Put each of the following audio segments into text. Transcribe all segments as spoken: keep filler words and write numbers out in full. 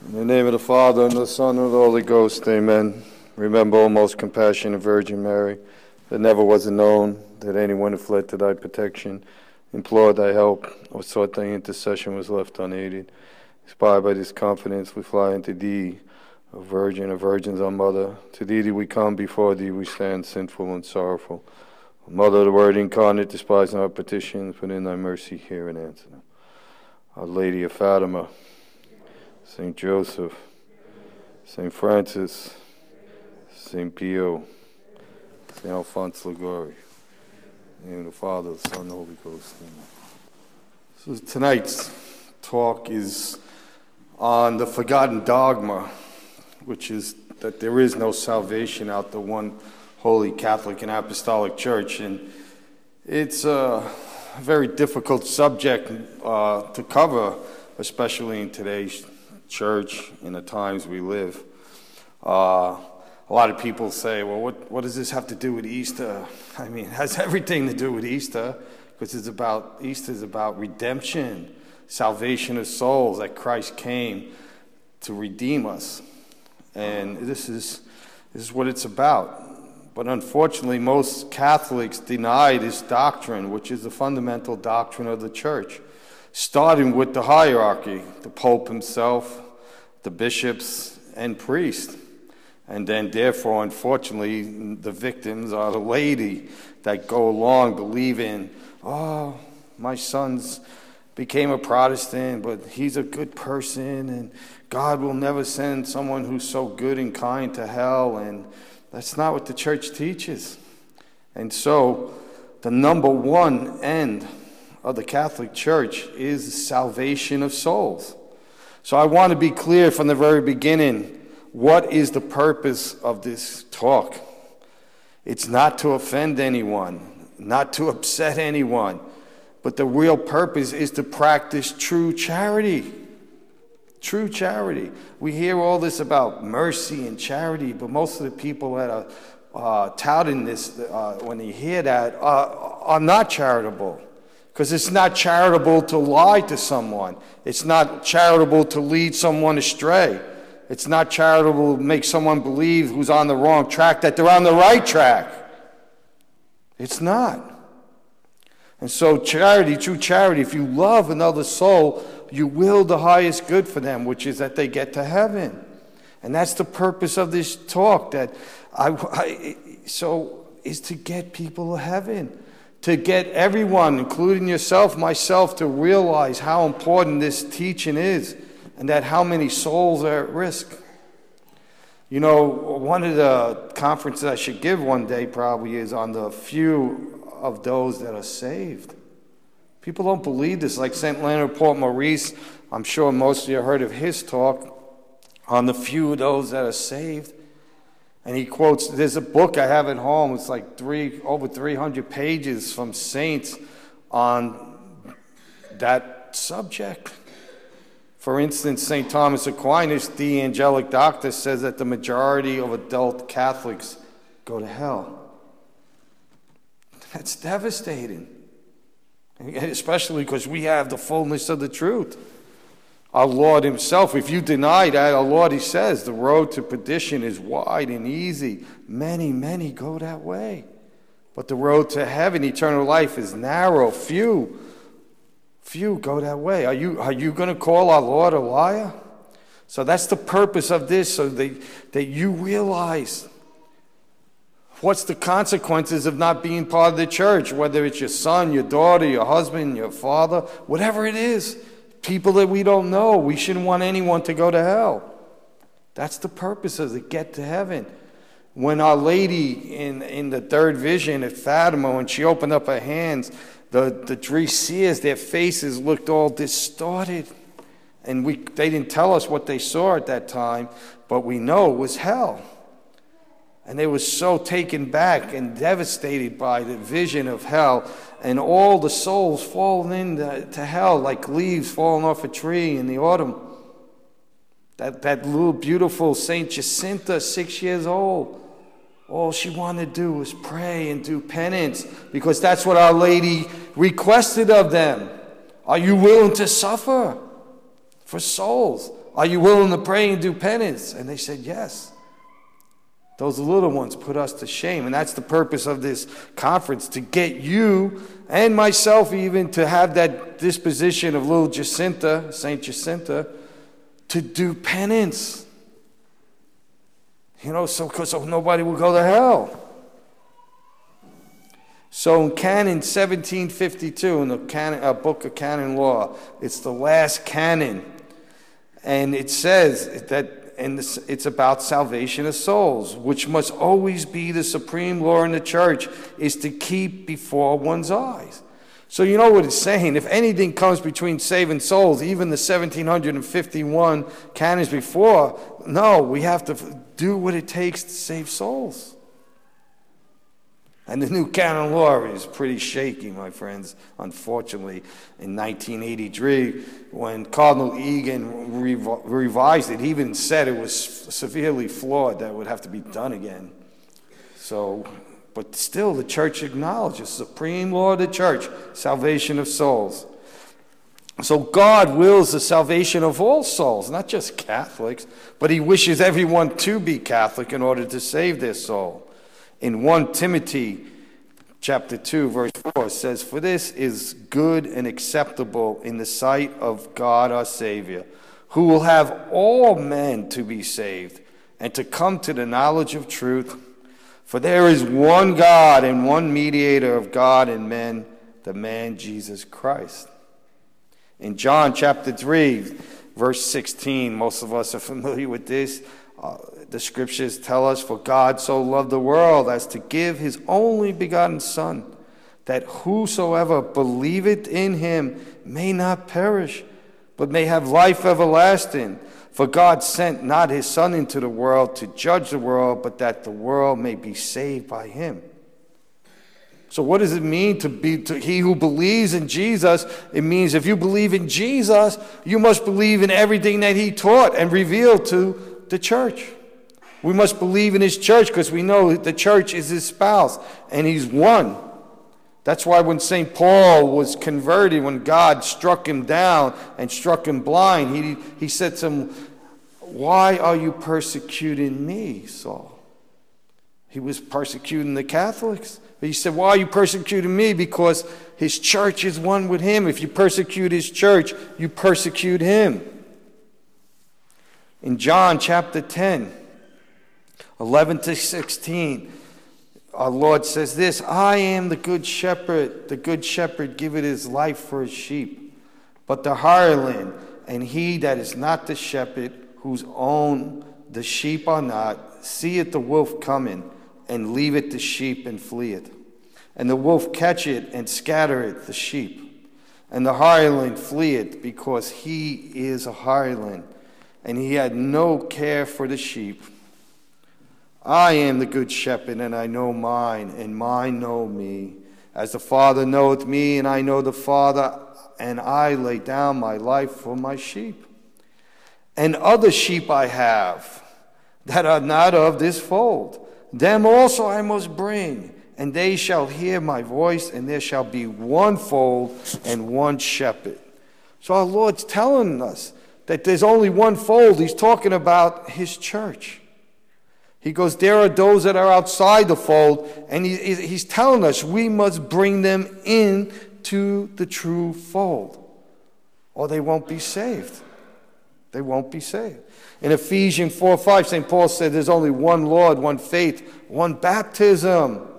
In the name of the Father, and the Son, and the Holy Ghost, amen. Remember, O most compassionate Virgin Mary, that never was it known that anyone who fled to thy protection, implored thy help, or sought thy intercession was left unaided. Inspired by this confidence, we fly unto thee, O Virgin of Virgins, our Mother. To thee do we come, before thee we stand sinful and sorrowful. O Mother of the Word incarnate, despise not our petitions, but in thy mercy hear and answer them. Our Lady of Fatima, Saint Joseph, Saint Francis, Saint Pio, Saint Alphonse Liguori, in the name of the Father, the Son, and the Holy Ghost. Amen. So tonight's talk is on the forgotten dogma, which is that there is no salvation out the one holy Catholic and Apostolic Church. And it's a very difficult subject uh, to cover, especially in today's church, in the times we live. Uh, a lot of people say, well, what, what does this have to do with Easter? I mean, it has everything to do with Easter, because it's about, Easter is about redemption, salvation of souls, that Christ came to redeem us. And this is, this is what it's about. But unfortunately, most Catholics deny this doctrine, which is the fundamental doctrine of the church, starting with the hierarchy, the Pope himself, the bishops, and priests. And then, therefore, unfortunately, the victims are the laity that go along believing, oh, my son's became a Protestant, but he's a good person, and God will never send someone who's so good and kind to hell. And that's not what the church teaches. And so, the number one end of the Catholic Church is the salvation of souls. So I want to be clear from the very beginning, what is the purpose of this talk? It's not to offend anyone, not to upset anyone, but the real purpose is to practice true charity. True charity. We hear all this about mercy and charity, but most of the people that are uh, touting this, uh, when they hear that, uh, are not charitable. Because it's not charitable to lie to someone. It's not charitable to lead someone astray. It's not charitable to make someone believe who's on the wrong track that they're on the right track. It's not. And so charity, true charity, if you love another soul, you will the highest good for them, which is that they get to heaven. And that's the purpose of this talk, that I, I so is to get people to heaven. To get everyone, including yourself, myself, to realize how important this teaching is and that how many souls are at risk. You know, one of the conferences I should give one day probably is on the few of those that are saved. People don't believe this. Like Saint Leonard Port Maurice, I'm sure most of you heard of his talk on the few of those that are saved. And he quotes, there's a book I have at home, it's like three over three hundred pages from saints on that subject. For instance, Saint Thomas Aquinas, the angelic doctor, says that the majority of adult Catholics go to hell. That's devastating. Especially because we have the fullness of the truth. Our Lord himself, if you deny that, our Lord, he says, the road to perdition is wide and easy. Many, many go that way. But the road to heaven, eternal life, is narrow. Few, few go that way. Are you, are you going to call our Lord a liar? So that's the purpose of this, so that, that you realize what's the consequences of not being part of the church, whether it's your son, your daughter, your husband, your father, whatever it is. People that we don't know. We shouldn't want anyone to go to hell. That's the purpose of it, to get to heaven. When Our Lady in, in the third vision at Fatima, when she opened up her hands, the, the three seers, their faces looked all distorted. And we they didn't tell us what they saw at that time, but we know it was hell. And they were so taken back and devastated by the vision of hell, and all the souls falling into to hell like leaves falling off a tree in the autumn. That, that little beautiful Saint Jacinta, six years old, all she wanted to do was pray and do penance, because that's what Our Lady requested of them. Are you willing to suffer for souls? Are you willing to pray and do penance? And they said, yes. Those little ones put us to shame. And that's the purpose of this conference, to get you and myself even to have that disposition of little Jacinta, Saint Jacinta, to do penance. You know, so, so nobody will go to hell. So in Canon seventeen fifty-two, in the canon, uh, Book of Canon Law, it's the last canon. And it says that and this, it's about salvation of souls, which must always be the supreme law in the church, is to keep before one's eyes. So you know what it's saying. If anything comes between saving souls, even the seventeen fifty-one canons before, no, we have to do what it takes to save souls. And the new canon law is pretty shaky, my friends, unfortunately. In nineteen eighty-three, when Cardinal Egan rev- revised it, he even said it was severely flawed, that it would have to be done again. So, but still, the church acknowledges supreme law of the church, salvation of souls. So God wills the salvation of all souls, not just Catholics, but he wishes everyone to be Catholic in order to save their soul. In First Timothy chapter two, verse four, it says, "For this is good and acceptable in the sight of God our Savior, who will have all men to be saved and to come to the knowledge of truth. For there is one God and one mediator of God and men, the man Jesus Christ." In John chapter three, verse sixteen, most of us are familiar with this. Uh, the scriptures tell us, "For God so loved the world as to give his only begotten Son, that whosoever believeth in him may not perish, but may have life everlasting. For God sent not his Son into the world to judge the world, but that the world may be saved by him." So what does it mean to be to he who believes in Jesus? It means if you believe in Jesus, you must believe in everything that he taught and revealed to the church. We must believe in his church because we know the church is his spouse and he's one. That's why when Saint Paul was converted, when God struck him down and struck him blind, he, he said to him, "Why are you persecuting me, Saul?" He was persecuting the Catholics. But he said, "Why are you persecuting me?" Because his church is one with him. If you persecute his church, you persecute him. In John chapter ten, eleven to sixteen, our Lord says this, "I am the good shepherd. The good shepherd giveth his life for his sheep. But the hireling, and he that is not the shepherd, whose own the sheep are not, seeth the wolf coming, and leaveth the sheep, and fleeth. And the wolf catcheth, and scattereth the sheep. And the hireling fleeth, because he is a hireling, and he had no care for the sheep. I am the good shepherd, and I know mine, and mine know me. As the Father knoweth me, and I know the Father, and I lay down my life for my sheep. And other sheep I have, that are not of this fold. Them also I must bring, and they shall hear my voice, and there shall be one fold and one shepherd." So our Lord's telling us that there's only one fold. He's talking about his church. He goes, there are those that are outside the fold, and he, he's telling us we must bring them in to the true fold, or they won't be saved. They won't be saved. In Ephesians four five, Saint Paul said there's only one Lord, one faith, one baptism.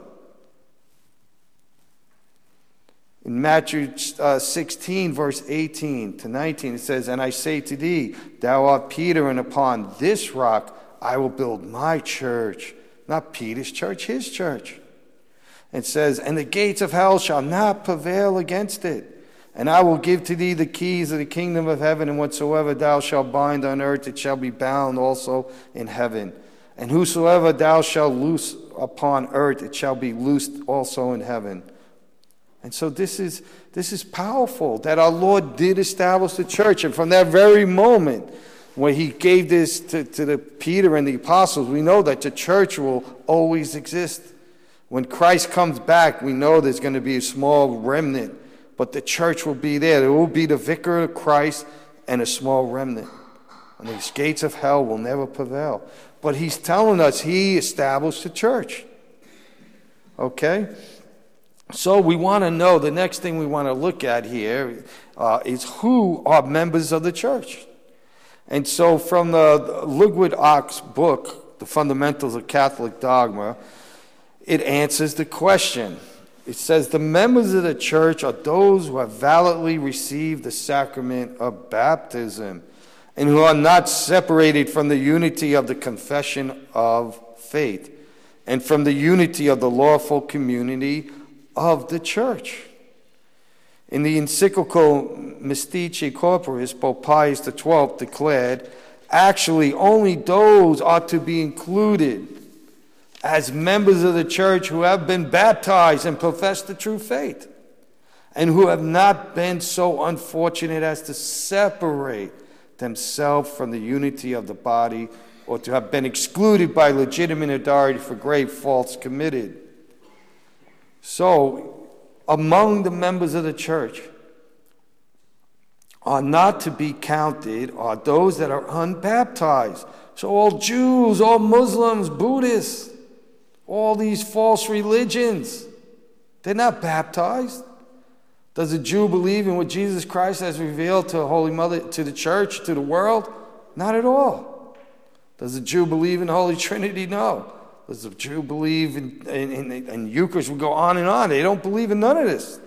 In Matthew uh, sixteen, verse eighteen to nineteen, it says, "And I say to thee, thou art Peter, and upon this rock I will build my church." Not Peter's church, his church. It says, "And the gates of hell shall not prevail against it. And I will give to thee the keys of the kingdom of heaven, and whatsoever thou shalt bind on earth, it shall be bound also in heaven. And whosoever thou shalt loose upon earth, it shall be loosed also in heaven." And so this is this is powerful, that our Lord did establish the church. And from that very moment, when he gave this to, to the Peter and the apostles, we know that the church will always exist. When Christ comes back, we know there's going to be a small remnant, but the church will be there. There will be the vicar of Christ and a small remnant. and the gates of hell will never prevail. But he's telling us he established the church. Okay? So we want to know, the next thing we want to look at here uh, is who are members of the church. And so from the Ludwig Och's book, The Fundamentals of Catholic Dogma, it answers the question. It says, the members of the church are those who have validly received the sacrament of baptism and who are not separated from the unity of the confession of faith and from the unity of the lawful community of the church. In the encyclical Mystici Corporis, Pope Pius the twelfth declared, actually only those are to be included as members of the church who have been baptized and profess the true faith, and who have not been so unfortunate as to separate themselves from the unity of the body, or to have been excluded by legitimate authority for grave faults committed. So, among the members of the church are not to be counted are those that are unbaptized. So all Jews, all Muslims, Buddhists, all these false religions, they're not baptized. Does a Jew believe in what Jesus Christ has revealed to Holy Mother, to the church, to the world? Not at all. Does a Jew believe in the Holy Trinity? No. Does a Jew believe in, in, in, in Eucharist? We go on and on. They don't believe in none of this.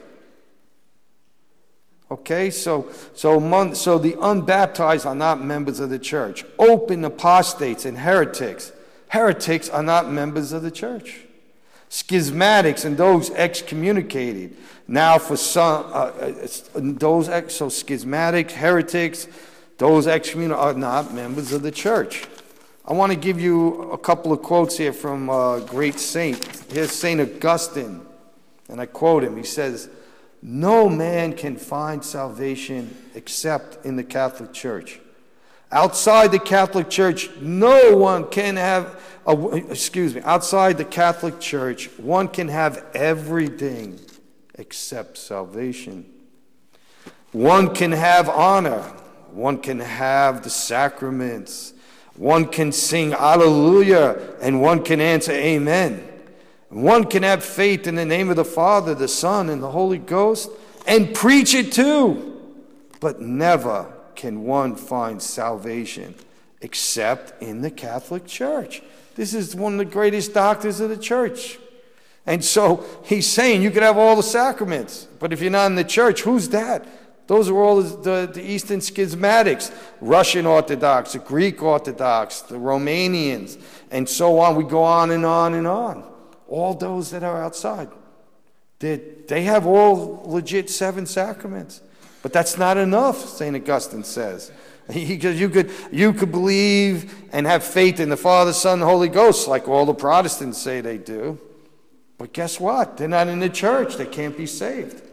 Okay, so so among, so the unbaptized are not members of the church. Open apostates and heretics. Heretics are not members of the church. Schismatics and those excommunicated. Now for some, uh, those ex, so schismatics, heretics, those excommunicated are not members of the church. I want to give you a couple of quotes here from a great saint. Here's Saint Augustine, and I quote him. He says, no man can find salvation except in the Catholic Church. Outside the Catholic Church, no one can have, a, excuse me, outside the Catholic Church, one can have everything except salvation. One can have honor. One can have the sacraments. One can sing Alleluia, and one can answer Amen. One can have faith in the name of the Father, the Son, and the Holy Ghost, and preach it too. But never can one find salvation except in the Catholic Church. This is one of the greatest doctors of the church. And so he's saying you could have all the sacraments, but if you're not in the church, who's that? Those are all the, the Eastern schismatics, Russian Orthodox, the Greek Orthodox, the Romanians, and so on. We go on and on and on. All those that are outside. They, they have all legit seven sacraments. But that's not enough, Saint Augustine says. Because you could, you could believe and have faith in the Father, Son, and Holy Ghost, like all the Protestants say they do. But guess what? They're not in the church. They can't be saved.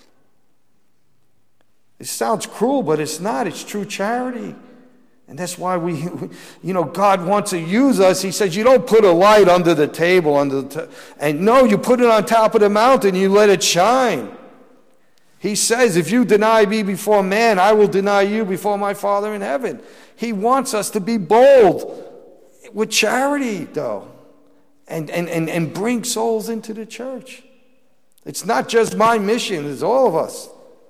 It sounds cruel, but it's not. It's true charity. And that's why we, you know, God wants to use us. He says, you don't put a light under the table, under the t- and no, you put it on top of the mountain, you let it shine. He says, if you deny me before man, I will deny you before my Father in heaven. He wants us to be bold with charity, though, and, and, and, and bring souls into the church. It's not just my mission, it's all of us.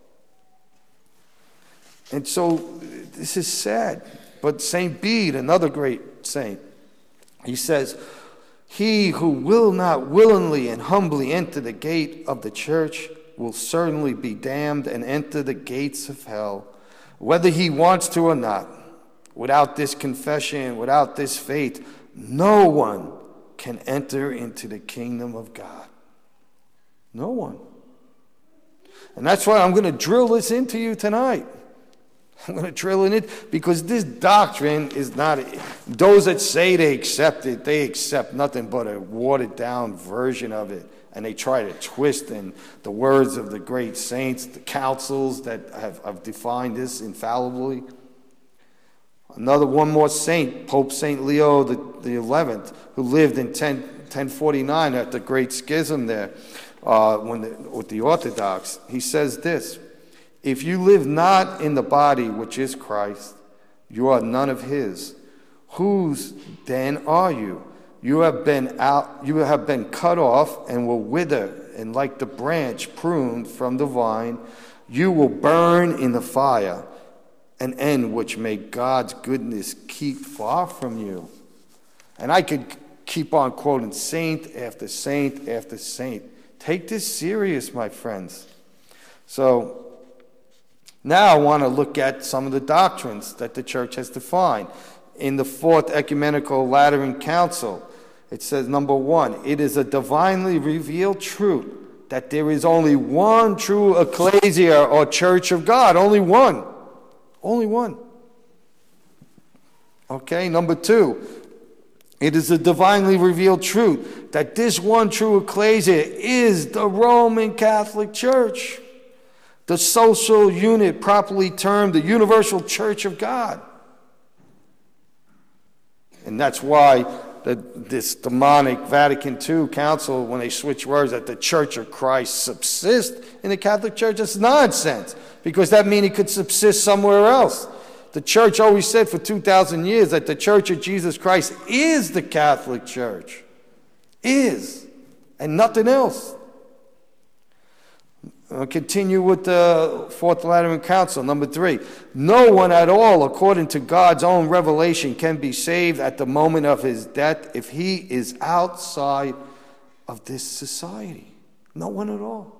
And so this is sad. But Saint Bede, another great saint, he says, he who will not willingly and humbly enter the gate of the church will certainly be damned and enter the gates of hell, whether he wants to or not. Without this confession, without this faith, no one can enter into the kingdom of God. No one. And that's why I'm going to drill this into you tonight. I'm going to drill in it because this doctrine is not, those that say they accept it, they accept nothing but a watered down version of it. And they try to twist in the words of the great saints, the councils that have, have defined this infallibly. Another one more saint, Pope Saint Leo the, the eleventh, who lived in ten forty-nine at the Great Schism there uh, when the, with the Orthodox. He says this, if you live not in the body which is Christ, You are none of his. Whose then are you? You have been out, you have been cut off and will wither, and like the branch pruned from the vine, you will burn in the fire, an end which may God's goodness keep far from you. And I could keep on quoting saint after saint after saint. Take this serious, my friends. So now I want to look at some of the doctrines that the church has defined. In the Fourth Ecumenical Lateran Council, it says, number one, it is a divinely revealed truth that there is only one true ecclesia or church of God. Only one. Only one. Okay, number two, it is a divinely revealed truth that this one true ecclesia is the Roman Catholic Church, the social unit properly termed the universal church of God. And that's why the, this demonic Vatican Two Council, when they switch words, that the Church of Christ subsists in the Catholic Church, it's nonsense, because that means it could subsist somewhere else. The church always said for two thousand years that the Church of Jesus Christ is the Catholic Church. Is. And nothing else. I'll continue with the Fourth Lateran Council. Number three, no one at all, according to God's own revelation, can be saved at the moment of his death if he is outside of this society. No one at all.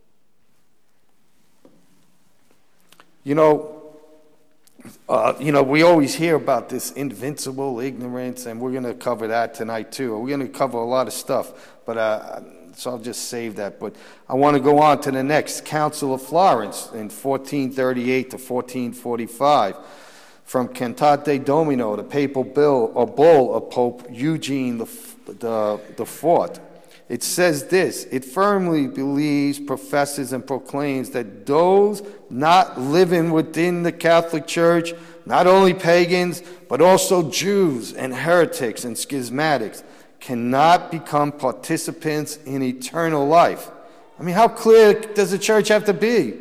You know, uh, you know, we always hear about this invincible ignorance, and we're going to cover that tonight too. We're going to cover a lot of stuff, but uh, so I'll just save that. But I want to go on to the next Council of Florence in fourteen thirty-eight to fourteen forty-five. From Cantate Domino, the papal bill or bull of Pope Eugene the, the, the Fourth. It says this: it firmly believes, professes, and proclaims that those not living within the Catholic Church, not only pagans, but also Jews and heretics and schismatics, cannot become participants in eternal life. I mean, how clear does the church have to be?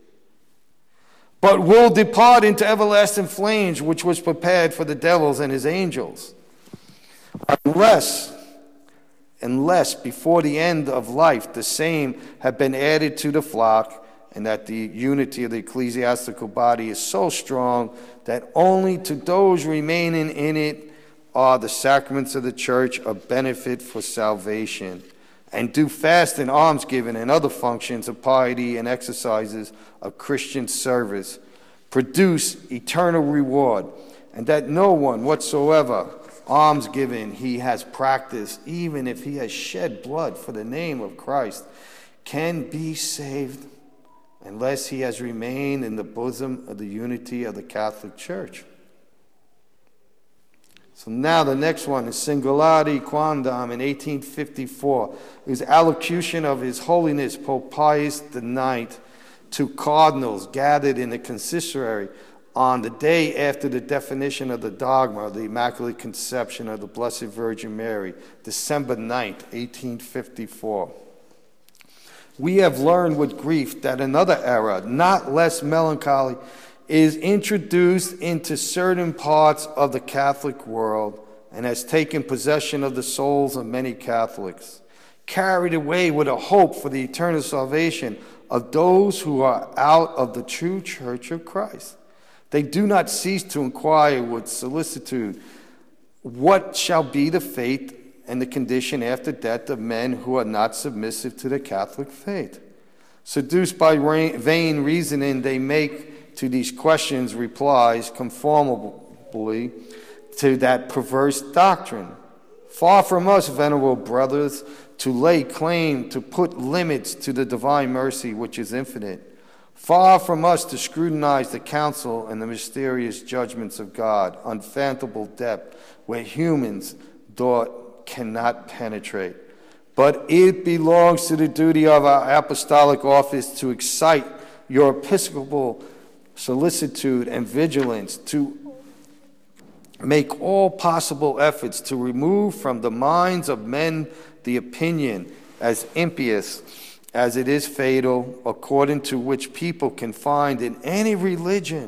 But will depart into everlasting flames, which was prepared for the devils and his angels. Unless, unless before the end of life the same have been added to the flock, and that the unity of the ecclesiastical body is so strong that only to those remaining in it are the sacraments of the church a benefit for salvation, and do fast and almsgiving and other functions of piety and exercises of Christian service, produce eternal reward, and that no one whatsoever almsgiving he has practiced, even if he has shed blood for the name of Christ, can be saved unless he has remained in the bosom of the unity of the Catholic Church. So now the next one is Singulari Quondam in eighteen fifty-four. It was allocution of His Holiness Pope Pius the Ninth to cardinals gathered in the consistory on the day after the definition of the dogma of the Immaculate Conception of the Blessed Virgin Mary, December ninth, eighteen fifty-four. We have learned with grief that another error, not less melancholy, is introduced into certain parts of the Catholic world and has taken possession of the souls of many Catholics, carried away with a hope for the eternal salvation of those who are out of the true Church of Christ. They do not cease to inquire with solicitude, what shall be the fate and the condition after death of men who are not submissive to the Catholic faith? Seduced by vain reasoning, they make to these questions replies conformably to that perverse doctrine. Far from us, venerable brothers, to lay claim to put limits to the divine mercy which is infinite. Far from us to scrutinize the counsel and the mysterious judgments of God, unfathomable depth where humans thought cannot penetrate. But it belongs to the duty of our apostolic office to excite your episcopal solicitude and vigilance, to make all possible efforts to remove from the minds of men the opinion, as impious as it is fatal, according to which people can find in any religion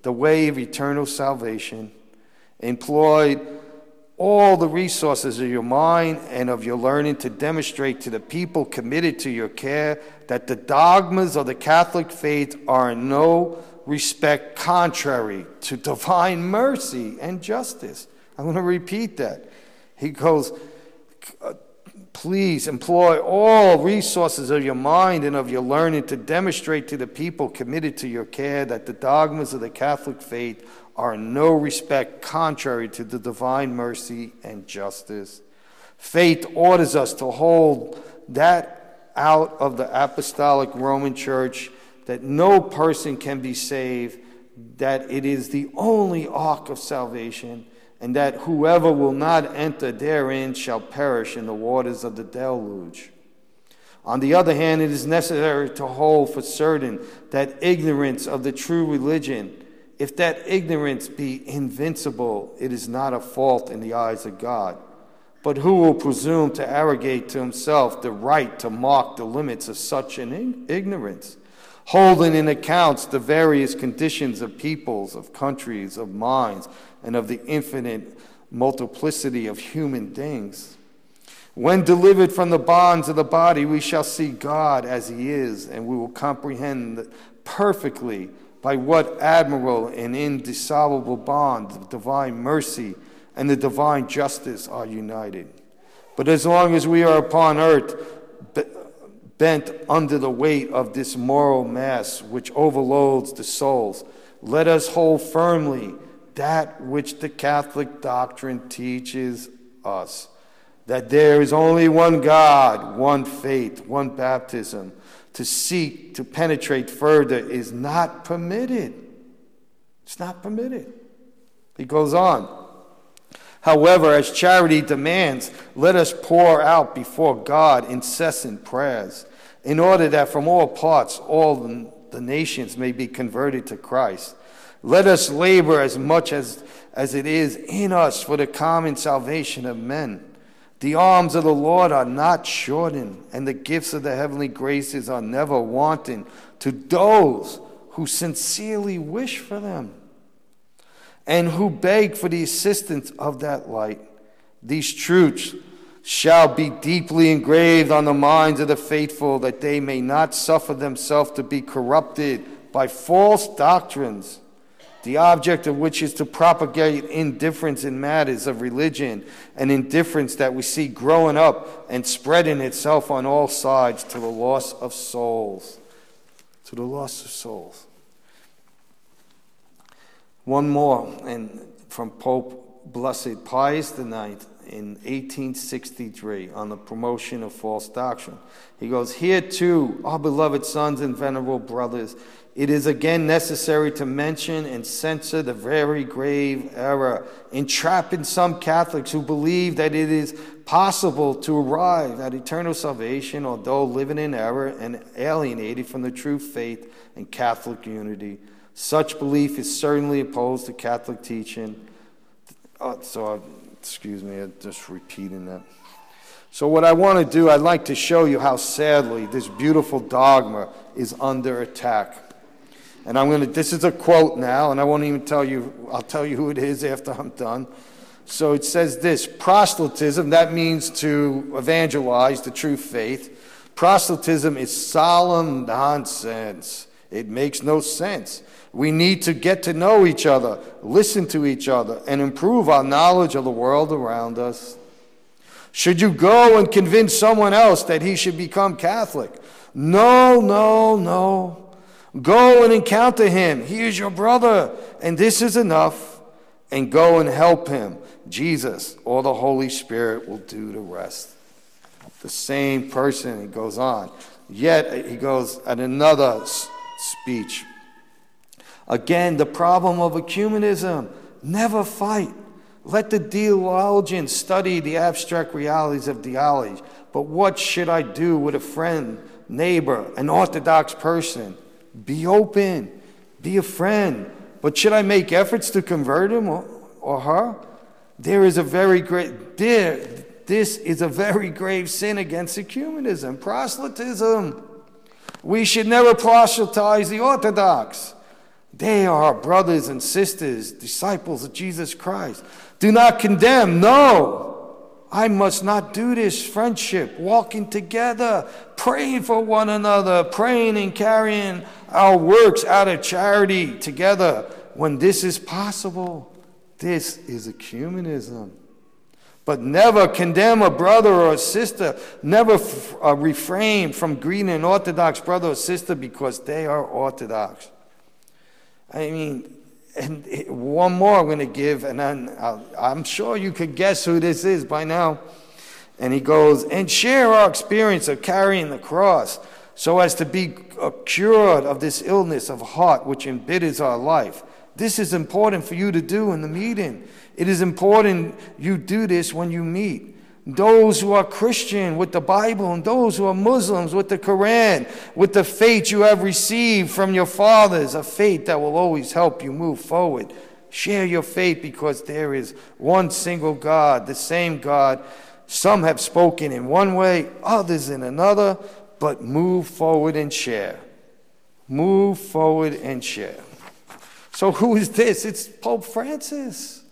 the way of eternal salvation, employed all the resources of your mind and of your learning to demonstrate to the people committed to your care that the dogmas of the Catholic faith are in no respect contrary to divine mercy and justice. I'm going to repeat that. He goes, please employ all resources of your mind and of your learning to demonstrate to the people committed to your care that the dogmas of the Catholic faith are in no respect contrary to the divine mercy and justice. Faith orders us to hold that out of the apostolic Roman Church, that no person can be saved, that it is the only ark of salvation, and that whoever will not enter therein shall perish in the waters of the deluge. On the other hand, it is necessary to hold for certain that ignorance of the true religion, if that ignorance be invincible, it is not a fault in the eyes of God. But who will presume to arrogate to himself the right to mark the limits of such an ignorance, holding in account the various conditions of peoples, of countries, of minds, and of the infinite multiplicity of human things? When delivered from the bonds of the body, we shall see God as he is, and we will comprehend perfectly by what admirable and indissoluble bond the divine mercy and the divine justice are united. But as long as we are upon earth, bent under the weight of this moral mass which overloads the souls, let us hold firmly that which the Catholic doctrine teaches us, that there is only one God, one faith, one baptism. To seek to penetrate further is not permitted. It's not permitted. He goes on. However, as charity demands, let us pour out before God incessant prayers, in order that from all parts all the nations may be converted to Christ. Let us labor as much as, as it is in us for the common salvation of men. The arms of the Lord are not shortened, and the gifts of the heavenly graces are never wanting to those who sincerely wish for them and who beg for the assistance of that light. These truths shall be deeply engraved on the minds of the faithful, that they may not suffer themselves to be corrupted by false doctrines, the object of which is to propagate indifference in matters of religion, and indifference that we see growing up and spreading itself on all sides to the loss of souls. To the loss of souls. One more, and from Pope Blessed Pius the Ninth in eighteen sixty-three on the promotion of false doctrine. He goes, "Here too, our beloved sons and venerable brothers, it is again necessary to mention and censor the very grave error entrapping some Catholics who believe that it is possible to arrive at eternal salvation, although living in error and alienated from the true faith and Catholic unity. Such belief is certainly opposed to Catholic teaching." Oh, so, excuse me, I'm just repeating that. So what I want to do, I'd like to show you how sadly this beautiful dogma is under attack. And I'm going to, this is a quote now, and I won't even tell you, I'll tell you who it is after I'm done. So it says this: proselytism, that means to evangelize the true faith. Proselytism is solemn nonsense. It makes no sense. We need to get to know each other, listen to each other, and improve our knowledge of the world around us. Should you go and convince someone else that he should become Catholic? No, no, no. Go and encounter him. He is your brother, and this is enough. And go and help him. Jesus or the Holy Spirit will do the rest. The same person, he goes on. Yet, he goes at another s- speech. Again, the problem of ecumenism. Never fight. Let the theologians study the abstract realities of theology. But what should I do with a friend, neighbor, an Orthodox person? Be open. Be a friend. But should I make efforts to convert him or, or her? There is a very great, there, this is a very grave sin against ecumenism, proselytism. We should never proselytize the Orthodox. They are our brothers and sisters, disciples of Jesus Christ. Do not condemn. No, I must not do this. Friendship, walking together, praying for one another, praying and carrying our works out of charity together. When this is possible, this is ecumenism. But never condemn a brother or a sister. Never f- uh, refrain from greeting an Orthodox brother or sister because they are Orthodox. I mean, and one more I'm going to give, and then I'll, I'm sure you could guess who this is by now. And he goes, and share our experience of carrying the cross so as to be cured of this illness of heart which embitters our life. This is important for you to do in the meeting. It is important you do this when you meet. Those who are Christian with the Bible and those who are Muslims with the Quran, with the faith you have received from your fathers, a faith that will always help you move forward. Share your faith because there is one single God, the same God. Some have spoken in one way, others in another, but move forward and share. Move forward and share. So who is this? It's Pope Francis.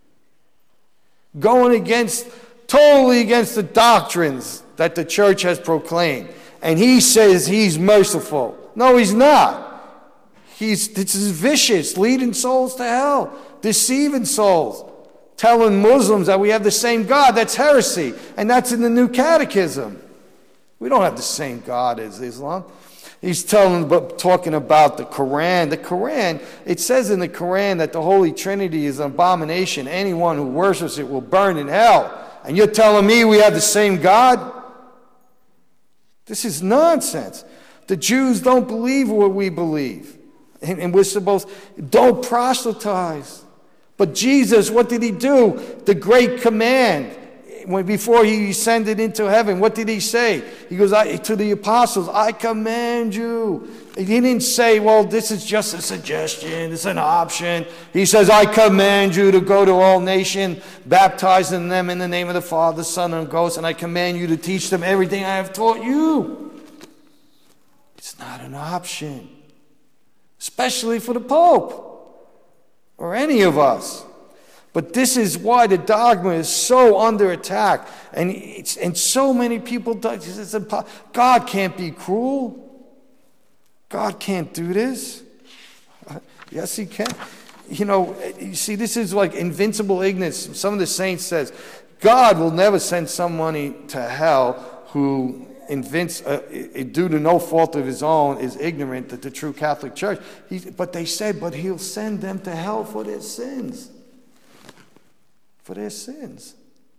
Going against, totally against the doctrines that the church has proclaimed. And he says he's merciful. No, he's not. He's, this is vicious, leading souls to hell, deceiving souls, telling Muslims that we have the same God. That's heresy. And that's in the New Catechism. We don't have the same God as Islam. He's telling, talking about the Quran. The Quran, it says in the Quran that the Holy Trinity is an abomination. Anyone who worships it will burn in hell. And you're telling me we have the same God? This is nonsense. The Jews don't believe what we believe. And, and we're supposed, don't proselytize. But Jesus, what did he do? The great command. When, before he ascended into heaven, what did he say? He goes I, to the apostles, I command you. He didn't say, well, this is just a suggestion, it's an option. He says, I command you to go to all nations, baptizing them in the name of the Father, Son, and Ghost, and I command you to teach them everything I have taught you. It's not an option, especially for the Pope or any of us. But this is why the dogma is so under attack. And, it's, and so many people, it's impossible. God can't be cruel. God can't do this. Yes, he can. You know, you see, this is like invincible ignorance. Some of the saints says, God will never send somebody to hell who, invents, uh, due to no fault of his own, is ignorant to the true Catholic Church. He, but they said, but he'll send them to hell for their sins. For their sins.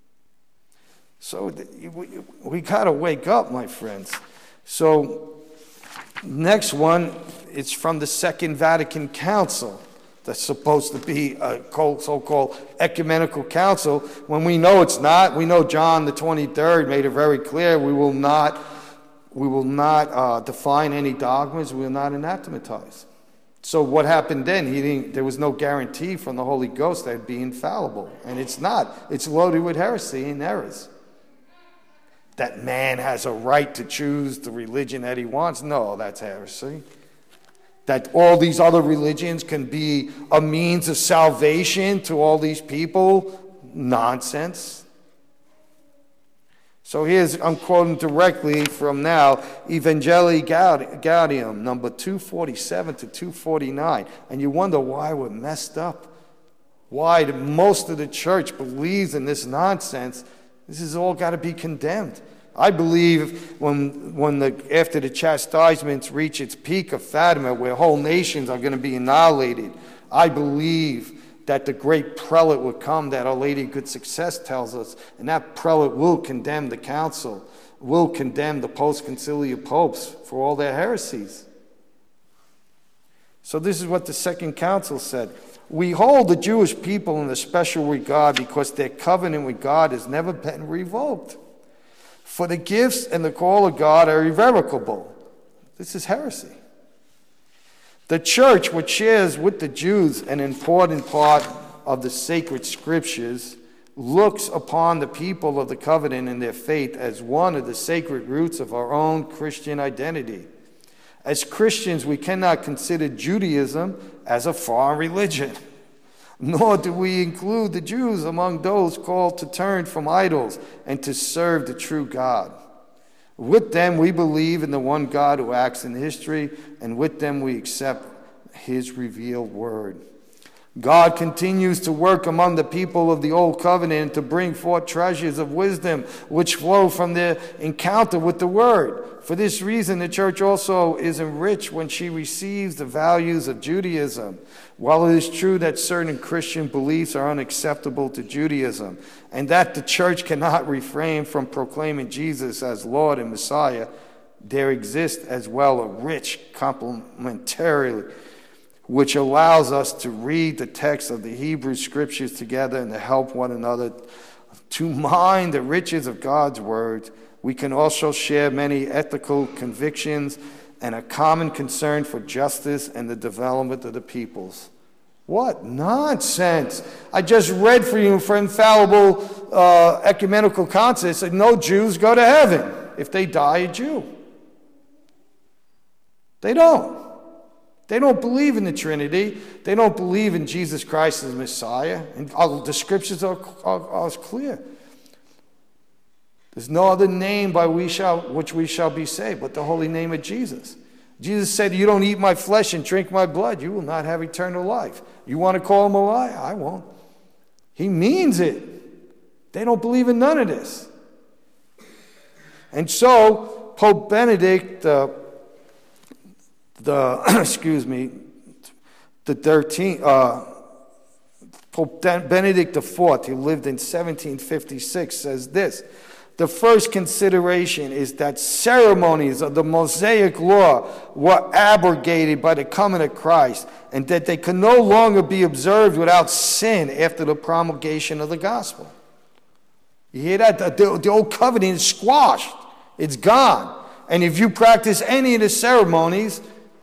So we, we got to wake up, my friends. So next one, it's from the Second Vatican Council. That's supposed to be a so-called ecumenical council. When we know it's not, we know John the twenty-third made it very clear. We will not, we will not uh, define any dogmas. We will not anathematize. So what happened then? He didn't, there was no guarantee from the Holy Ghost that it'd be infallible. And it's not. It's loaded with heresy and errors. That man has a right to choose the religion that he wants. No, that's heresy. That all these other religions can be a means of salvation to all these people. Nonsense. So here's, I'm quoting directly from now, Evangelii Gaudium, number two forty-seven to two forty-nine. And you wonder why we're messed up. Why the, most of the church believes in this nonsense. This has all got to be condemned. I believe when, when the, after the chastisements reach its peak of Fatima, where whole nations are going to be annihilated, I believe that the great prelate would come that Our Lady of Good Success tells us, and that prelate will condemn the council, will condemn the post-conciliar popes for all their heresies. So this is what the Second Council said. We hold the Jewish people in a special regard because their covenant with God has never been revoked. For the gifts and the call of God are irrevocable. This is heresy. The church, which shares with the Jews an important part of the sacred scriptures, looks upon the people of the covenant and their faith as one of the sacred roots of our own Christian identity. As Christians, we cannot consider Judaism as a foreign religion, nor do we include the Jews among those called to turn from idols and to serve the true God. With them, we believe in the one God who acts in history, and with them we accept his revealed word. God continues to work among the people of the Old Covenant to bring forth treasures of wisdom which flow from their encounter with the Word. For this reason, the church also is enriched when she receives the values of Judaism. While it is true that certain Christian beliefs are unacceptable to Judaism, and that the church cannot refrain from proclaiming Jesus as Lord and Messiah, there exists as well a rich complementarity which allows us to read the text of the Hebrew Scriptures together and to help one another to mine the riches of God's Word. We can also share many ethical convictions and a common concern for justice and the development of the peoples. What nonsense! I just read for you for infallible uh, ecumenical consensus that no Jews go to heaven if they die a Jew. They don't. They don't believe in the Trinity. They don't believe in Jesus Christ as Messiah. And the Scriptures are, are, are clear. There's no other name by we shall, which we shall be saved but the holy name of Jesus. Jesus said, you don't eat my flesh and drink my blood, you will not have eternal life. You want to call him a liar? I won't. He means it. They don't believe in none of this. And so, Pope Benedict, uh, the, excuse me, the thirteenth, uh, Pope Benedict the fourth, who lived in seventeen fifty-six, says this: the first consideration is that ceremonies of the Mosaic law were abrogated by the coming of Christ, and that they can no longer be observed without sin after the promulgation of the gospel. You hear that? The, the old covenant is squashed. It's gone. And if you practice any of the ceremonies,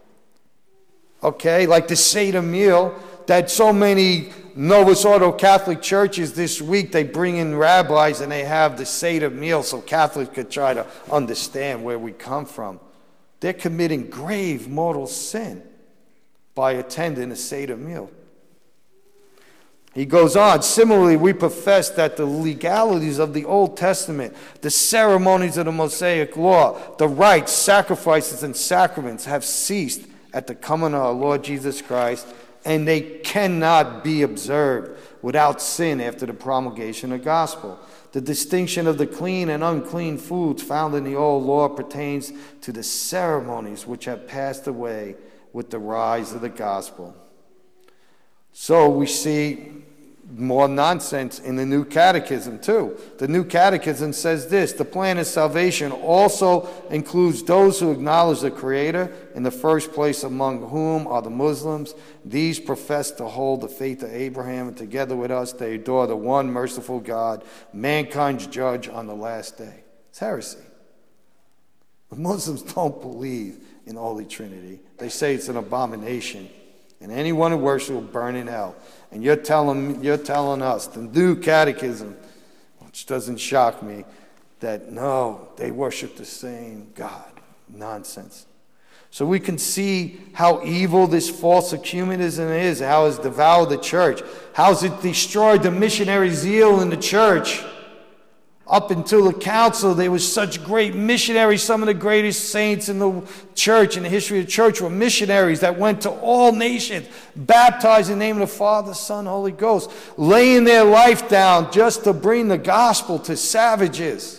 okay, like the Seder meal, that so many Novus Ordo Catholic churches this week, they bring in rabbis and they have the Seder meal so Catholics could try to understand where we come from. They're committing grave mortal sin by attending a Seder meal. He goes on, similarly, we profess that the legalities of the Old Testament, the ceremonies of the Mosaic law, the rites, sacrifices, and sacraments have ceased at the coming of our Lord Jesus Christ, and they cannot be observed without sin after the promulgation of the gospel. The distinction of the clean and unclean foods found in the old law pertains to the ceremonies which have passed away with the rise of the gospel. So we see more nonsense in the New Catechism too. The New Catechism says this: the plan of salvation also includes those who acknowledge the Creator, in the first place among whom are the Muslims. These profess to hold the faith of Abraham, and together with us they adore the one merciful God, mankind's judge on the last day. It's heresy. The Muslims don't believe in the Holy Trinity. They say it's an abomination, and anyone who worships will burn in hell. And you're telling, you're telling us, the New Catechism, which doesn't shock me, that no, they worship the same God. Nonsense. So we can see how evil this false ecumenism is, how it's devoured the church, how it's destroyed the missionary zeal in the church. Up until the council, there was such great missionaries. Some of the greatest saints in the church, in the history of the church, were missionaries that went to all nations, baptized in the name of the Father, Son, Holy Ghost, laying their life down just to bring the gospel to savages.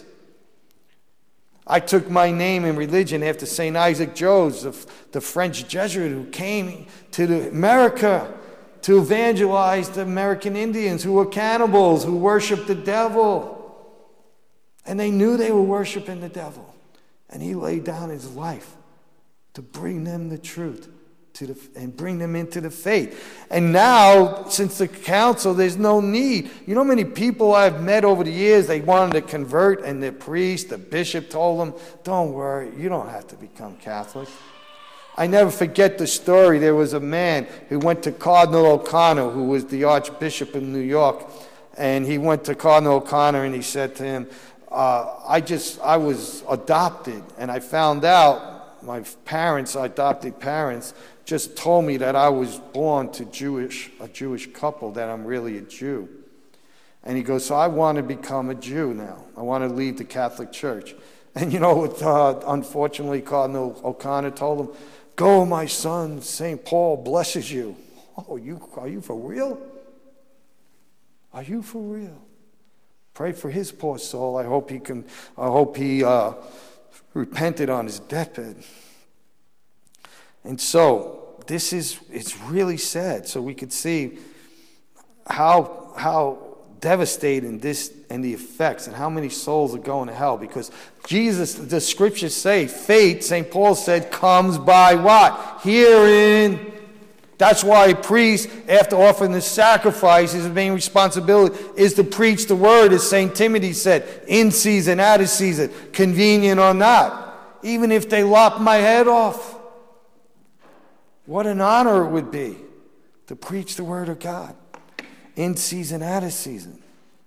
I took my name and religion after Saint Isaac Jogues, the French Jesuit who came to America to evangelize the American Indians who were cannibals, who worshiped the devil. And they knew they were worshiping the devil. And he laid down his life to bring them the truth to the, and bring them into the faith. And now, since the council, there's no need. You know how many people I've met over the years, they wanted to convert, and the priest, the bishop told them, don't worry, you don't have to become Catholic. I never forget the story. There was a man who went to Cardinal O'Connor, who was the Archbishop of New York. And he went to Cardinal O'Connor and he said to him, Uh, I just, I was adopted, and I found out my parents, adopted parents, just told me that I was born to Jewish, a Jewish couple, that I'm really a Jew. And he goes, so I want to become a Jew now. I want to leave the Catholic Church. And you know what, uh, unfortunately, Cardinal O'Connor told him? Go, my son, Saint Paul blesses you. Oh, you are you for real? Are you for real? Pray for his poor soul. I hope he can, I hope he uh, repented on his deathbed. And so, this is, it's really sad. So we could see how, how devastating this and the effects and how many souls are going to hell. Because Jesus, the scriptures say, faith, Saint Paul said, comes by what? Hearing. That's why a priest, after offering the sacrifice, his main responsibility is to preach the word, as Saint Timothy said, in season, out of season, convenient or not. Even if they lop my head off. What an honor it would be to preach the word of God, in season, out of season.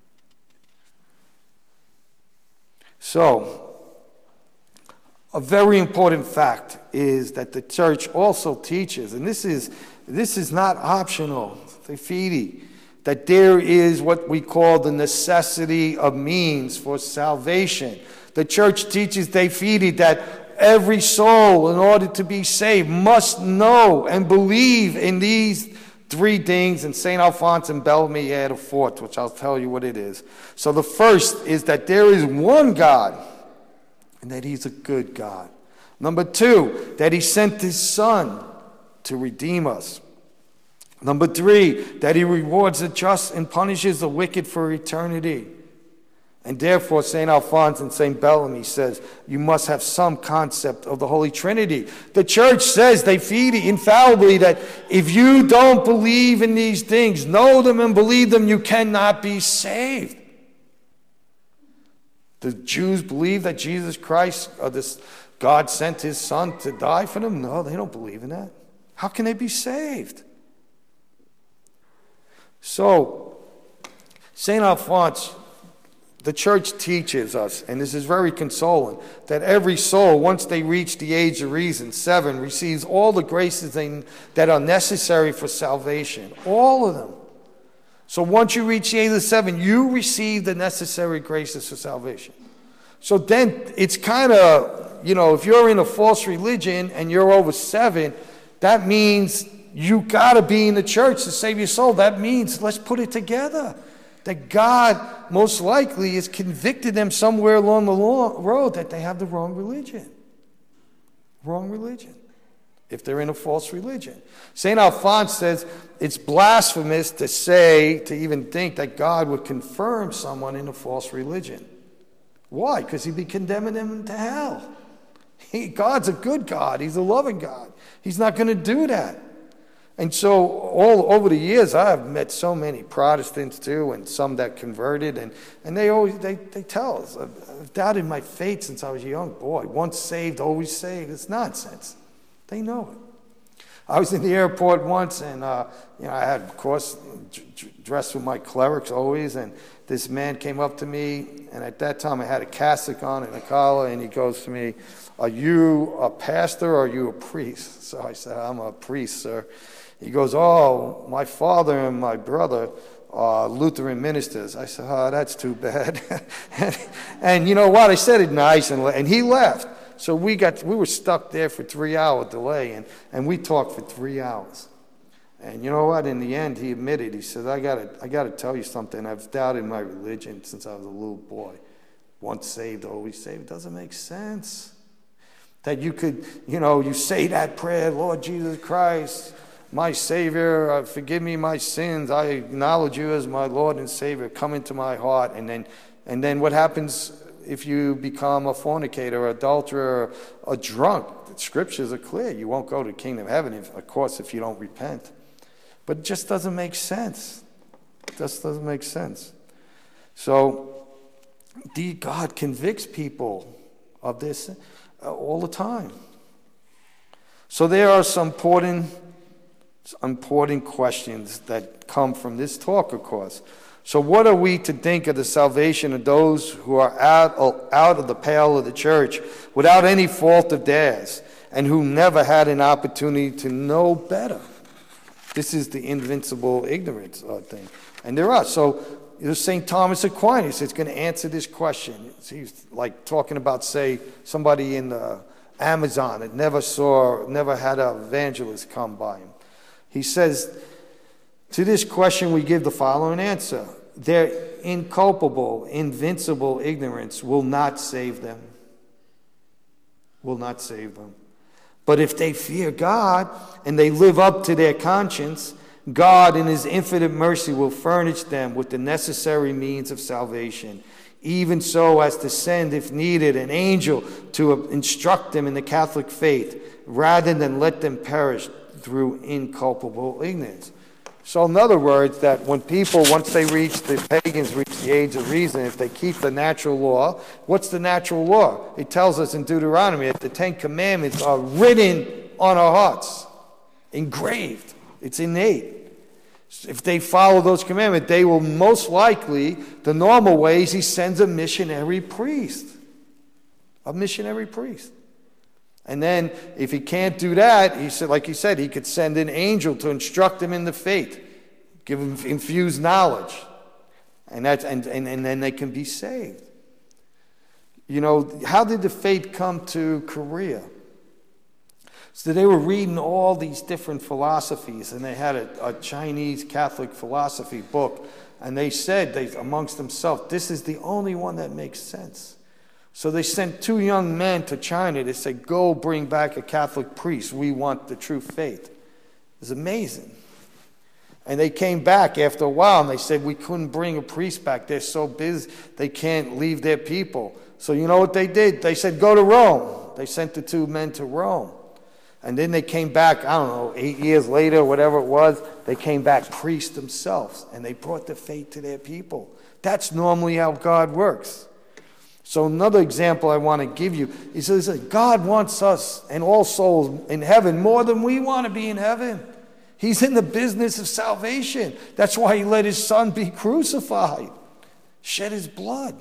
So, a very important fact is that the church also teaches, and this is this is not optional, Fide, that there is what we call the necessity of means for salvation. The church teaches, Fide, that every soul, in order to be saved, must know and believe in these three things, and Saint Alphonse and Bellamy add a fourth, which I'll tell you what it is. So the first is that there is one God, and that he's a good God. Number two, that he sent his son to redeem us. Number three, that he rewards the just and punishes the wicked for eternity. And therefore, Saint Alphonse and Saint Bellamy says, you must have some concept of the Holy Trinity. The church says, they feed infallibly, that if you don't believe in these things, know them and believe them, you cannot be saved. The Jews believe that Jesus Christ, or this God sent his son to die for them? No, they don't believe in that. How can they be saved? So, Saint Alphonse, the church teaches us, and this is very consoling, that every soul, once they reach the age of reason, seven, receives all the graces they, that are necessary for salvation. All of them. So once you reach the age of seven, you receive the necessary graces for salvation. So then it's kind of, you know, if you're in a false religion and you're over seven, that means you got to be in the church to save your soul. That means, let's put it together, that God most likely has convicted them somewhere along the road that they have the wrong religion. Wrong religion. If they're in a false religion. Saint Alphonse says it's blasphemous to say, to even think that God would confirm someone in a false religion. Why? Because he'd be condemning them to hell. He, God's a good God. He's a loving God. He's not going to do that. And so all over the years, I've met so many Protestants too, and some that converted, and, and they always they, they tell us, I've doubted my faith since I was a young boy. Once saved, always saved. It's nonsense. They know it. I was in the airport once, and uh, you know, I had, of course, dressed with my clerics always, and this man came up to me, and at that time I had a cassock on and a collar, and he goes to me, "Are you a pastor or are you a priest?" So I said, "I'm a priest, sir." He goes, "Oh, my father and my brother are Lutheran ministers." I said, "Oh, that's too bad." and, and you know what? I said it nice, and, and he left. So we got we were stuck there for three hour delay, and, and we talked for three hours. And you know what? In the end, he admitted. He said, "I gotta I gotta tell you something. I've doubted my religion since I was a little boy. Once saved, always saved. It doesn't make sense that you could, you know, you say that prayer, Lord Jesus Christ, my Savior, uh, forgive me my sins. I acknowledge you as my Lord and Savior. Come into my heart." And then, and then what happens if you become a fornicator, adulterer, a drunk? The scriptures are clear. You won't go to the kingdom of heaven, if, of course, if you don't repent. But it just doesn't make sense. It just doesn't make sense. So, God convicts people of this all the time. So there are some important important questions that come from this talk, of course. So what are we to think of the salvation of those who are out, out of the pale of the church without any fault of theirs? and who never had an opportunity to know better. This is the invincible ignorance uh, thing. And there are. So Saint Thomas Aquinas is going to answer this question. He's like talking about, say, somebody in the Amazon that never saw, never had an evangelist come by him. He says, to this question we give the following answer. Their inculpable, invincible ignorance will not save them. Will not save them. But if they fear God and they live up to their conscience, God in his infinite mercy will furnish them with the necessary means of salvation, even so as to send, if needed, an angel to instruct them in the Catholic faith, rather than let them perish through inculpable ignorance. So in other words, that when people, once they reach, the pagans reach the age of reason, if they keep the natural law, what's the natural law? It tells us in Deuteronomy that the Ten Commandments are written on our hearts, engraved. It's innate. If they follow those commandments, they will most likely, the normal ways, he sends a missionary priest. A missionary priest. And then, if he can't do that, he said, like he said, he could send an angel to instruct them in the faith, give them infused knowledge, and that's and, and, and then they can be saved. You know, how did the faith come to Korea? So they were reading all these different philosophies, and they had a, a Chinese Catholic philosophy book, and they said, they amongst themselves, this is the only one that makes sense. So they sent two young men to China. They said, go bring back a Catholic priest. We want the true faith. It was amazing. And they came back after a while, and they said, we couldn't bring a priest back. They're so busy, they can't leave their people. So you know what they did? They said, go to Rome. They sent the two men to Rome. And then they came back, I don't know, eight years later, whatever it was, they came back priests themselves, and they brought the faith to their people. That's normally how God works. So another example I want to give you, he says, God wants us and all souls in heaven more than we want to be in heaven. He's in the business of salvation. That's why he let his son be crucified, shed his blood.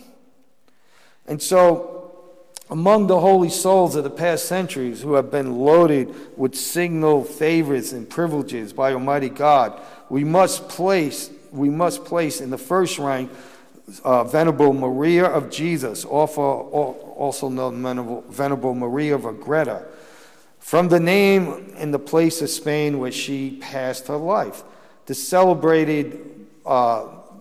And so among the holy souls of the past centuries who have been loaded with signal favors and privileges by Almighty God, we must place, we must place in the first rank Uh, Venerable Maria of Jesus, also known as Venerable Maria of Agreda, from the name and the place of Spain where she passed her life. The celebrated uh,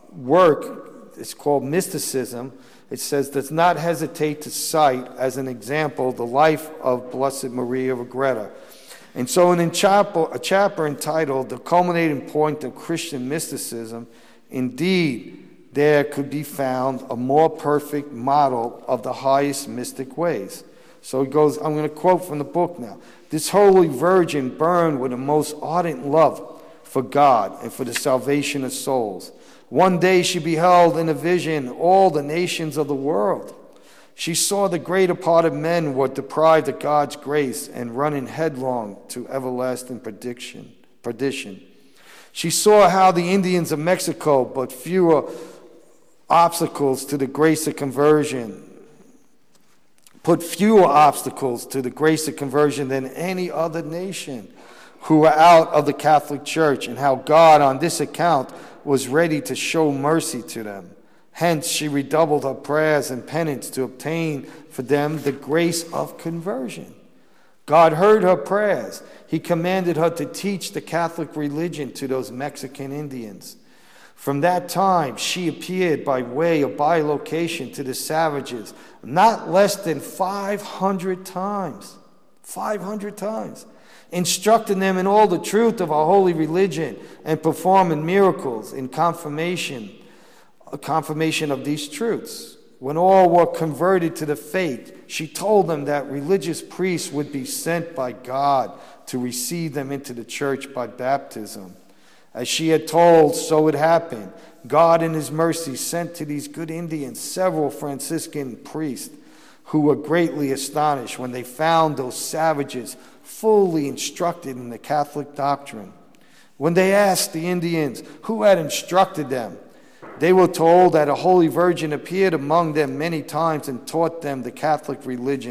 work is called Mysticism. It says, does not hesitate to cite as an example the life of Blessed Maria of Agreda. And so in a chapter, a chapter entitled The Culminating Point of Christian Mysticism, indeed, there could be found a more perfect model of the highest mystic ways. So he goes, I'm going to quote from the book now. This holy virgin burned with a most ardent love for God and for the salvation of souls. One day she beheld in a vision all the nations of the world. She saw the greater part of men were deprived of God's grace and running headlong to everlasting perdition. perdition. She saw how the Indians of Mexico, but fewer obstacles to the grace of conversion, put fewer obstacles to the grace of conversion than any other nation who were out of the Catholic Church, and how God on this account was ready to show mercy to them. Hence she redoubled her prayers and penance to obtain for them the grace of conversion. God heard her prayers. He commanded her to teach the Catholic religion to those Mexican Indians. From that time, she appeared by way of bilocation to the savages not less than five hundred times. five hundred times. Instructing them in all the truth of our holy religion and performing miracles in confirmation, a confirmation of these truths. When all were converted to the faith, she told them that religious priests would be sent by God to receive them into the church by baptism. As she had told, so it happened. God in his mercy sent to these good Indians several Franciscan priests who were greatly astonished when they found those savages fully instructed in the Catholic doctrine. When they asked the Indians who had instructed them, they were told that a holy virgin appeared among them many times and taught them the Catholic religion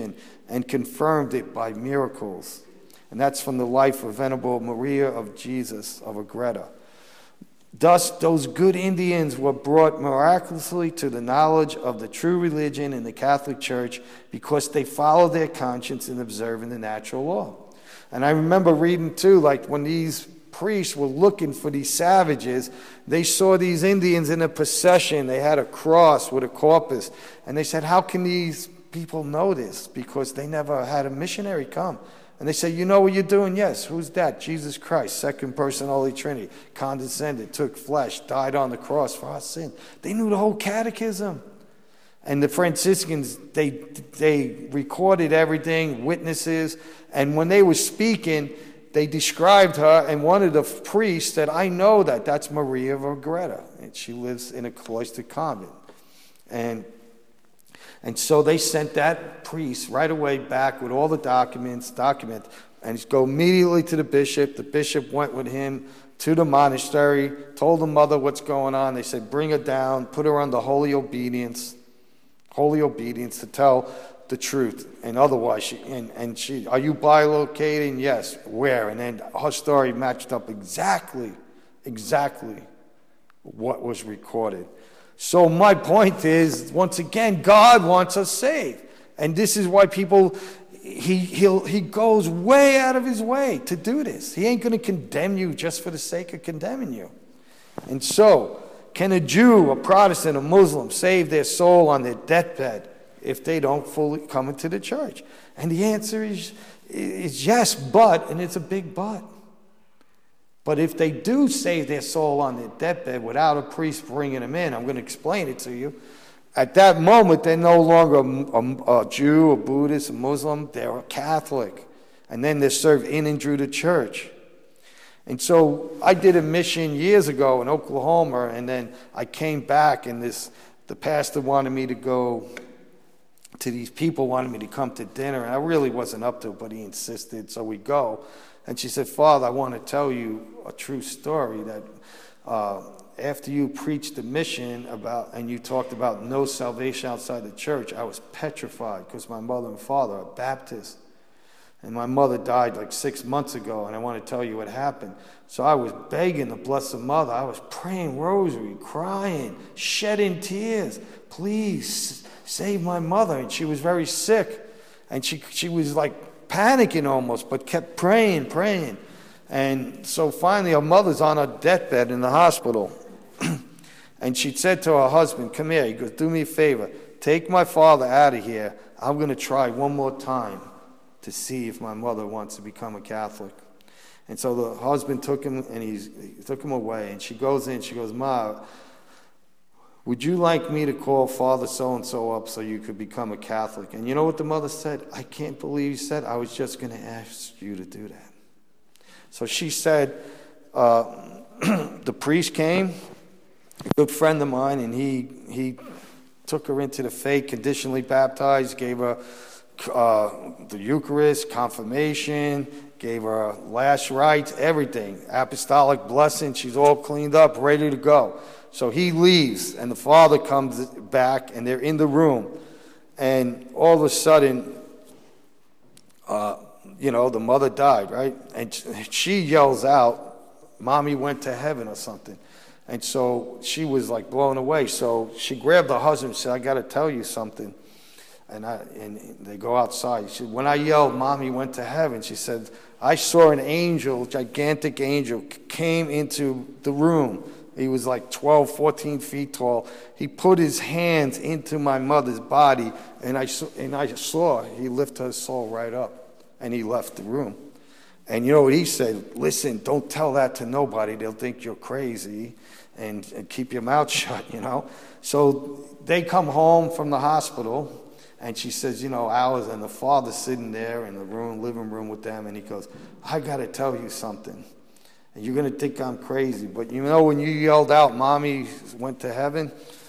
and confirmed it by miracles. And that's from the life of Venerable Maria of Jesus of Agreda. Thus, those good Indians were brought miraculously to the knowledge of the true religion in the Catholic Church because they followed their conscience in observing the natural law. And I remember reading, too, like when these priests were looking for these savages, they saw these Indians in a procession. They had a cross with a corpus. And they said, how can these people know this? Because they never had a missionary come. And they say, you know what you're doing? Yes. Who's that? Jesus Christ, second person, Holy Trinity, condescended, took flesh, died on the cross for our sin. They knew the whole catechism. And the Franciscans, they they recorded everything, witnesses. And when they were speaking, they described her. And one of the priests said, I know that. That's Maria of Agreda. And she lives in a cloistered convent. And And so they sent that priest right away back with all the documents, document, and go immediately to the bishop. The bishop went with him to the monastery, told the mother what's going on. They said, bring her down, put her under holy obedience, holy obedience to tell the truth. And otherwise, she, and, and she, are you bilocating? Yes. Where? And then her story matched up exactly, exactly what was recorded. So my point is, once again, God wants us saved. And this is why people, he he'll, he goes way out of his way to do this. He ain't going to condemn you just for the sake of condemning you. And so, can a Jew, a Protestant, a Muslim save their soul on their deathbed if they don't fully come into the church? And the answer is, is yes, but, and it's a big but. But if they do save their soul on their deathbed without a priest bringing them in, I'm going to explain it to you. At that moment, they're no longer a, a Jew, a Buddhist, a Muslim. They're a Catholic. And then they're served in and through the church. And so I did a mission years ago in Oklahoma, and then I came back, and this the pastor wanted me to go to these people, wanted me to come to dinner, and I really wasn't up to it, but he insisted, so we go. And she said, Father, I want to tell you a true story that uh, after you preached the mission about, and you talked about no salvation outside the church, I was petrified because my mother and father are Baptists. And my mother died like six months ago, and I want to tell you what happened. So I was begging the Blessed Mother. I was praying rosary, crying, shedding tears. Please save my mother. And she was very sick. And she she was like panicking almost, but kept praying, praying. And so finally her mother's on her deathbed in the hospital. And she said to her husband, come here. He goes, do me a favor. Take my father out of here. I'm going to try one more time to see if my mother wants to become a Catholic. And so the husband took him, and he's, he took him away. And she goes in. She goes, Ma, would you like me to call Father so-and-so up so you could become a Catholic? And you know what the mother said? I can't believe you said, I was just going to ask you to do that. So she said, uh, the priest came, a good friend of mine, and he he took her into the faith, conditionally baptized, gave her uh, the Eucharist, confirmation, gave her last rites, everything, apostolic blessing. She's all cleaned up, ready to go. So he leaves, and the father comes back, and they're in the room. And all of a sudden, uh, you know, the mother died, right? And she yells out, Mommy went to heaven or something. And so she was like blown away. So she grabbed her husband and said, I got to tell you something. And, I, and they go outside. She said, when I yelled, Mommy went to heaven, she said, I saw an angel, gigantic angel, came into the room. He was like twelve, fourteen feet tall. He put his hands into my mother's body, and I saw, and I saw he lift her soul right up, and he left the room. And you know what he said? Listen, don't tell that to nobody. They'll think you're crazy, and, and keep your mouth shut, you know. So they come home from the hospital, and she says, you know, hours, and the father's sitting there in the room, living room with them, and he goes, I got to tell you something. And you're going to think I'm crazy, but you know when you yelled out, Mommy went to heaven?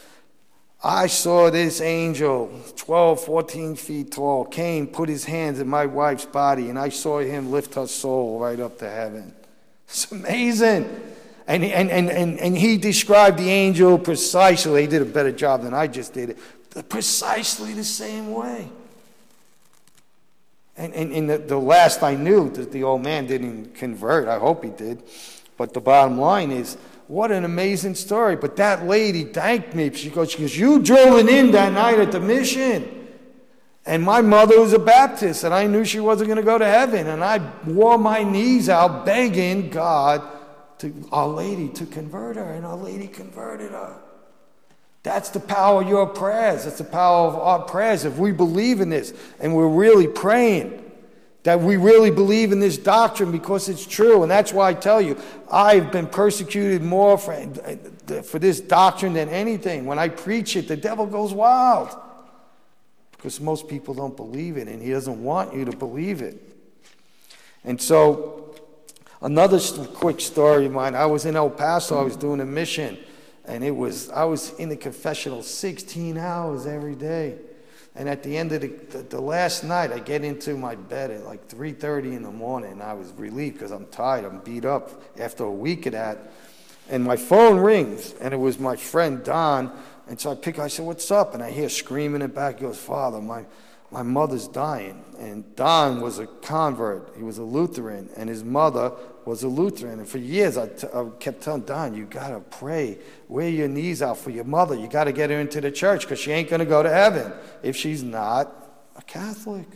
I saw this angel, twelve, fourteen feet tall, came, put his hands in my wife's body, and I saw him lift her soul right up to heaven. It's amazing. And, and, and, and, and he described the angel precisely. He did a better job than I just did it. Precisely the same way. And, and, and the, the last I knew, that the old man didn't convert. I hope he did. But the bottom line is, what an amazing story. But that lady thanked me. She goes, she goes, you drove it in that night at the mission. And my mother was a Baptist, and I knew she wasn't going to go to heaven. And I wore my knees out begging God, to Our Lady, to convert her. And Our Lady converted her. That's the power of your prayers. That's the power of our prayers. If we believe in this and we're really praying, that we really believe in this doctrine because it's true. And that's why I tell you, I've been persecuted more for, for this doctrine than anything. When I preach it, the devil goes wild because most people don't believe it, and he doesn't want you to believe it. And so another quick story of mine, I was in El Paso, I was doing a mission. And it was, I was in the confessional sixteen hours every day. And at the end of the, the, the last night, I get into my bed at like three thirty in the morning. And I was relieved because I'm tired. I'm beat up after a week of that. And my phone rings. And it was my friend Don. And so I pick, I said, what's up? And I hear screaming in the back. He goes, Father, my, my mother's dying. And Don was a convert. He was a Lutheran. And his mother was a Lutheran. And for years, I, t- I kept telling Don, you got to pray. Wear your knees out for your mother. You got to get her into the church because she ain't going to go to heaven if she's not a Catholic.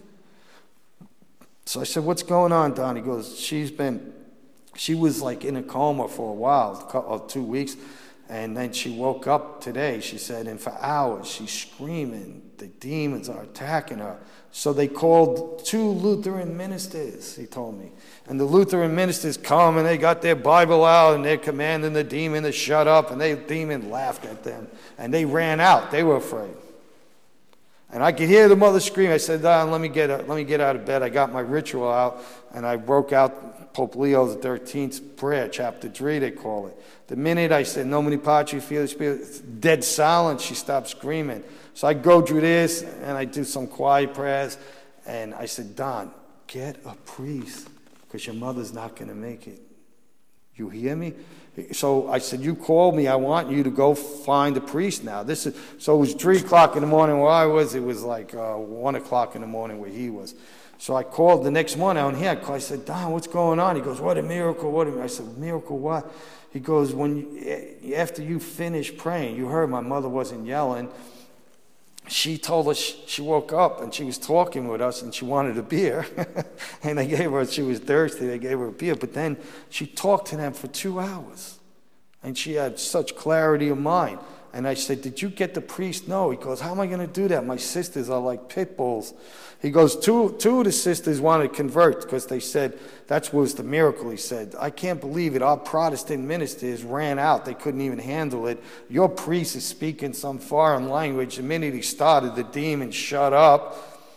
So I said, what's going on, Don? He goes, she's been, she was like in a coma for a while, two weeks. And then she woke up today, she said, and for hours she's screaming. The demons are attacking her. So they called two Lutheran ministers, he told me. And the Lutheran ministers come and they got their Bible out and they're commanding the demon to shut up. And the demon laughed at them. And they ran out. They were afraid. And I could hear the mother scream. I said, Don, let me get out, let me get out of bed. I got my ritual out. And I broke out Pope Leo the thirteenth's prayer, chapter three, they call it. The minute I said, Nomine Patri, Filii, Spiritus, dead silence, she stopped screaming. So I go through this, and I do some quiet prayers, and I said, Don, get a priest, because your mother's not going to make it. You hear me? So I said, you called me. I want you to go find a priest now. This is So it was three o'clock in the morning where I was. It was like uh, one o'clock in the morning where he was. So I called the next morning out here. I said, Don, what's going on? He goes, what a miracle. What a I said, miracle what? He goes, when you, after you finished praying, you heard my mother wasn't yelling. She told us she woke up and she was talking with us and she wanted a beer. And they gave her, she was thirsty, they gave her a beer. But then she talked to them for two hours. And she had such clarity of mind. And I said, did you get the priest? No. He goes, how am I going to do that? My sisters are like pit bulls. He goes, two, two of the sisters wanted to convert because they said, that was the miracle, he said. I can't believe it. Our Protestant ministers ran out. They couldn't even handle it. Your priest is speaking some foreign language. The minute he started, the demon shut up.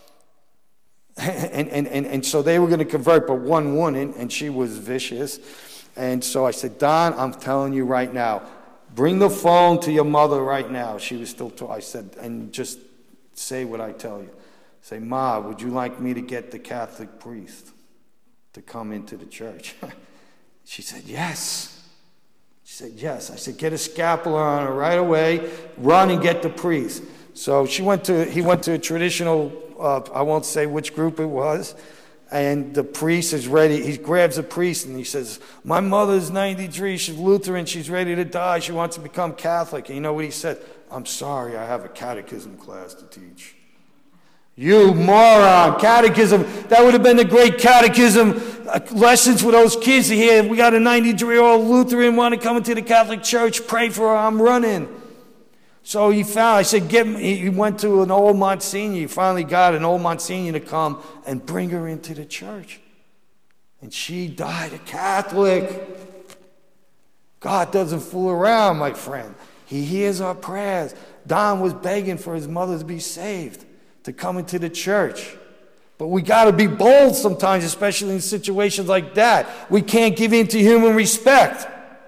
And, and, and, and so they were going to convert, but one wouldn't, and she was vicious. And so I said, Don, I'm telling you right now, bring the phone to your mother right now. She was still talking. I said, and just say what I tell you. Say, Ma, would you like me to get the Catholic priest to come into the church? She said, yes. She said, yes. I said, get a scapular on her right away. Run and get the priest. So she went to. He went to a traditional, uh, I won't say which group it was, and the priest is ready. He grabs a priest and he says, my mother's ninety-three. She's Lutheran. She's ready to die. She wants to become Catholic. And you know what he said? I'm sorry, I have a catechism class to teach. You moron, catechism. That would have been the great catechism uh, lessons for those kids here. We got a ninety-three-year-old Lutheran want to come into the Catholic Church. Pray for her. I'm running. So he found, I said, get me. He went to an old Monsignor. He finally got an old Monsignor to come and bring her into the church. And she died a Catholic. God doesn't fool around, my friend. He hears our prayers. Don was begging for his mother to be saved, to come into the church. But we got to be bold sometimes, especially in situations like that. We can't give in to human respect.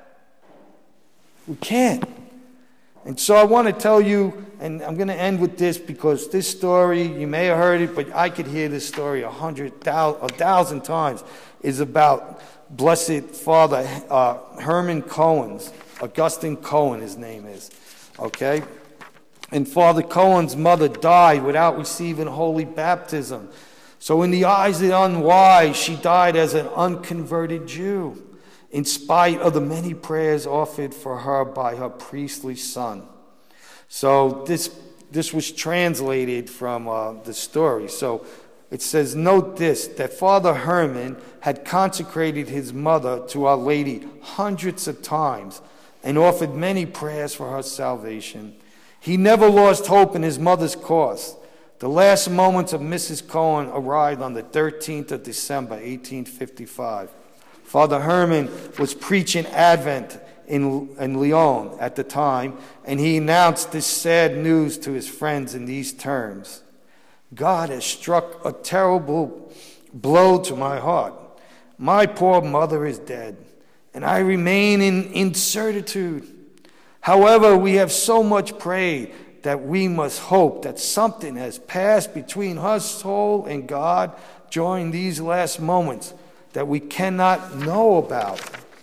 We can't. And so I want to tell you, and I'm going to end with this because this story, you may have heard it, but I could hear this story a hundred thousand, a thousand times, is about Blessed Father uh, Herman Cohen's, Augustine Cohen, his name is, okay? And Father Cohen's mother died without receiving holy baptism. So in the eyes of the unwise, she died as an unconverted Jew, in spite of the many prayers offered for her by her priestly son. So this this was translated from uh, the story. So it says, note this, that Father Herman had consecrated his mother to Our Lady hundreds of times and offered many prayers for her salvation. He never lost hope in his mother's cause. The last moments of Missus Cohen arrived on the thirteenth of December, eighteen fifty-five. Father Herman was preaching Advent in, in Lyon at the time, and he announced this sad news to his friends in these terms. God has struck a terrible blow to my heart. My poor mother is dead, and I remain in incertitude. However, we have so much prayed that we must hope that something has passed between her soul and God during these last moments that we cannot know about.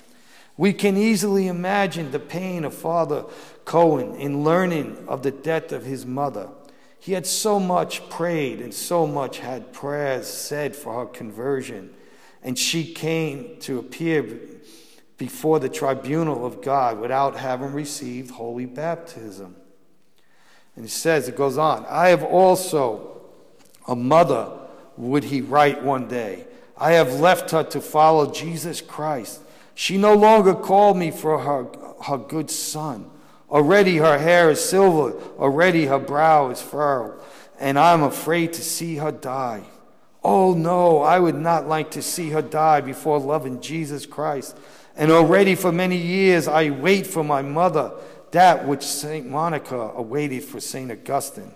We can easily imagine the pain of Father Cohen in learning of the death of his mother. He had so much prayed and so much had prayers said for her conversion, and she came to appear before the tribunal of God without having received holy baptism. And it says, it goes on, I have also a mother, would he write one day. I have left her to follow Jesus Christ. She no longer called me for her, her good son. Already her hair is silver, already her brow is furrowed, and I'm afraid to see her die. Oh no, I would not like to see her die before loving Jesus Christ. And already for many years I wait for my mother, that which Saint Monica awaited for Saint Augustine.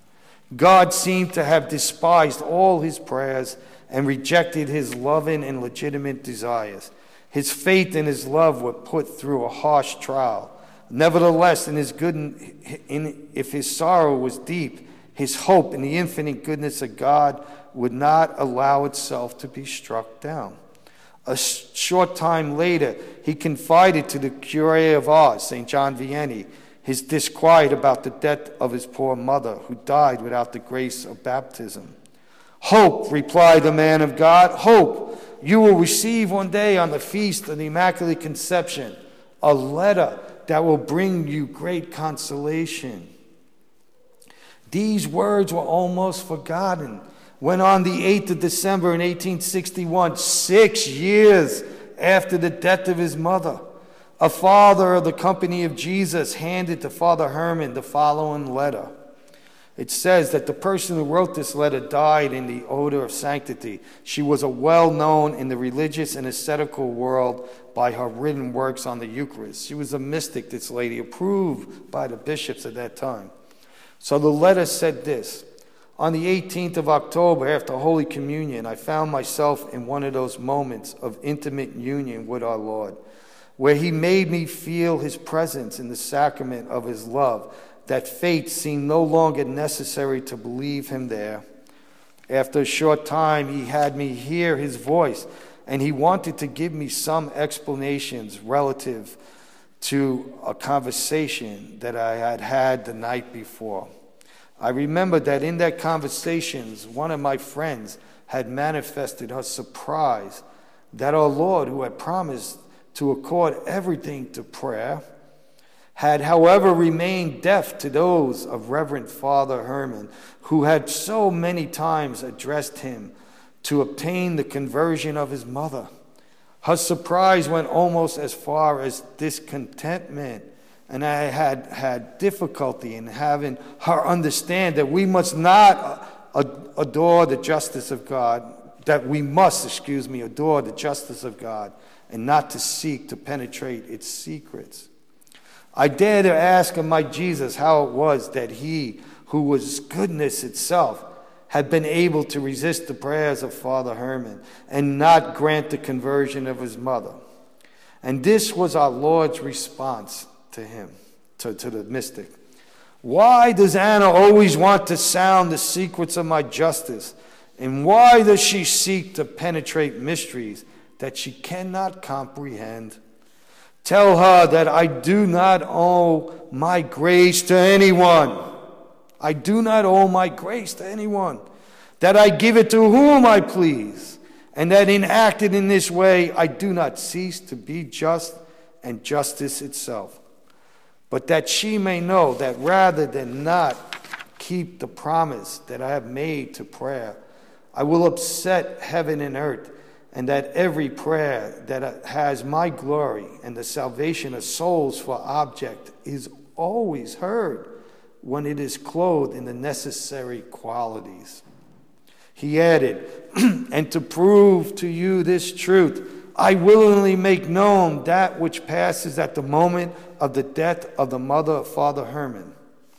God seemed to have despised all his prayers and rejected his loving and legitimate desires. His faith and his love were put through a harsh trial. Nevertheless, in his good, in, if his sorrow was deep, his hope in the infinite goodness of God would not allow itself to be struck down. A short time later, he confided to the Curé of Ars, Saint John Vianney, his disquiet about the death of his poor mother, who died without the grace of baptism. Hope, replied the man of God, hope. You will receive one day on the feast of the Immaculate Conception a letter that will bring you great consolation. These words were almost forgotten when on the eighth of December in eighteen sixty-one, six years after the death of his mother, a father of the Company of Jesus handed to Father Herman the following letter. It says that the person who wrote this letter died in the odor of sanctity. She was a well-known in the religious and ascetical world by her written works on the Eucharist. She was a mystic, this lady, approved by the bishops at that time. So the letter said this: on the eighteenth of October, after Holy Communion, I found myself in one of those moments of intimate union with our Lord, where he made me feel his presence in the sacrament of his love, that faith seemed no longer necessary to believe him there. After a short time, he had me hear his voice, and he wanted to give me some explanations relative to a conversation that I had had the night before. I remember that in that conversation, one of my friends had manifested her surprise that our Lord, who had promised to accord everything to prayer, had, however, remained deaf to those of Reverend Father Herman, who had so many times addressed him to obtain the conversion of his mother. Her surprise went almost as far as discontentment, and I had had difficulty in having her understand that we must not adore the justice of God, that we must, excuse me, adore the justice of God, and not to seek to penetrate its secrets. I dare to ask of my Jesus how it was that he, who was goodness itself, had been able to resist the prayers of Father Herman and not grant the conversion of his mother. And this was our Lord's response to him, to, to the mystic. Why does Anna always want to sound the secrets of my justice? And why does she seek to penetrate mysteries that she cannot comprehend? Tell her that I do not owe my grace to anyone. I do not owe my grace to anyone. that I give it to whom I please, and that in acting in this way I do not cease to be just and justice itself. But that she may know that rather than not keep the promise that I have made to prayer, I will upset heaven and earth, and that every prayer that has my glory and the salvation of souls for object is always heard when it is clothed in the necessary qualities. He added, and to prove to you this truth, I willingly make known that which passes at the moment of the death of the mother of Father Herman.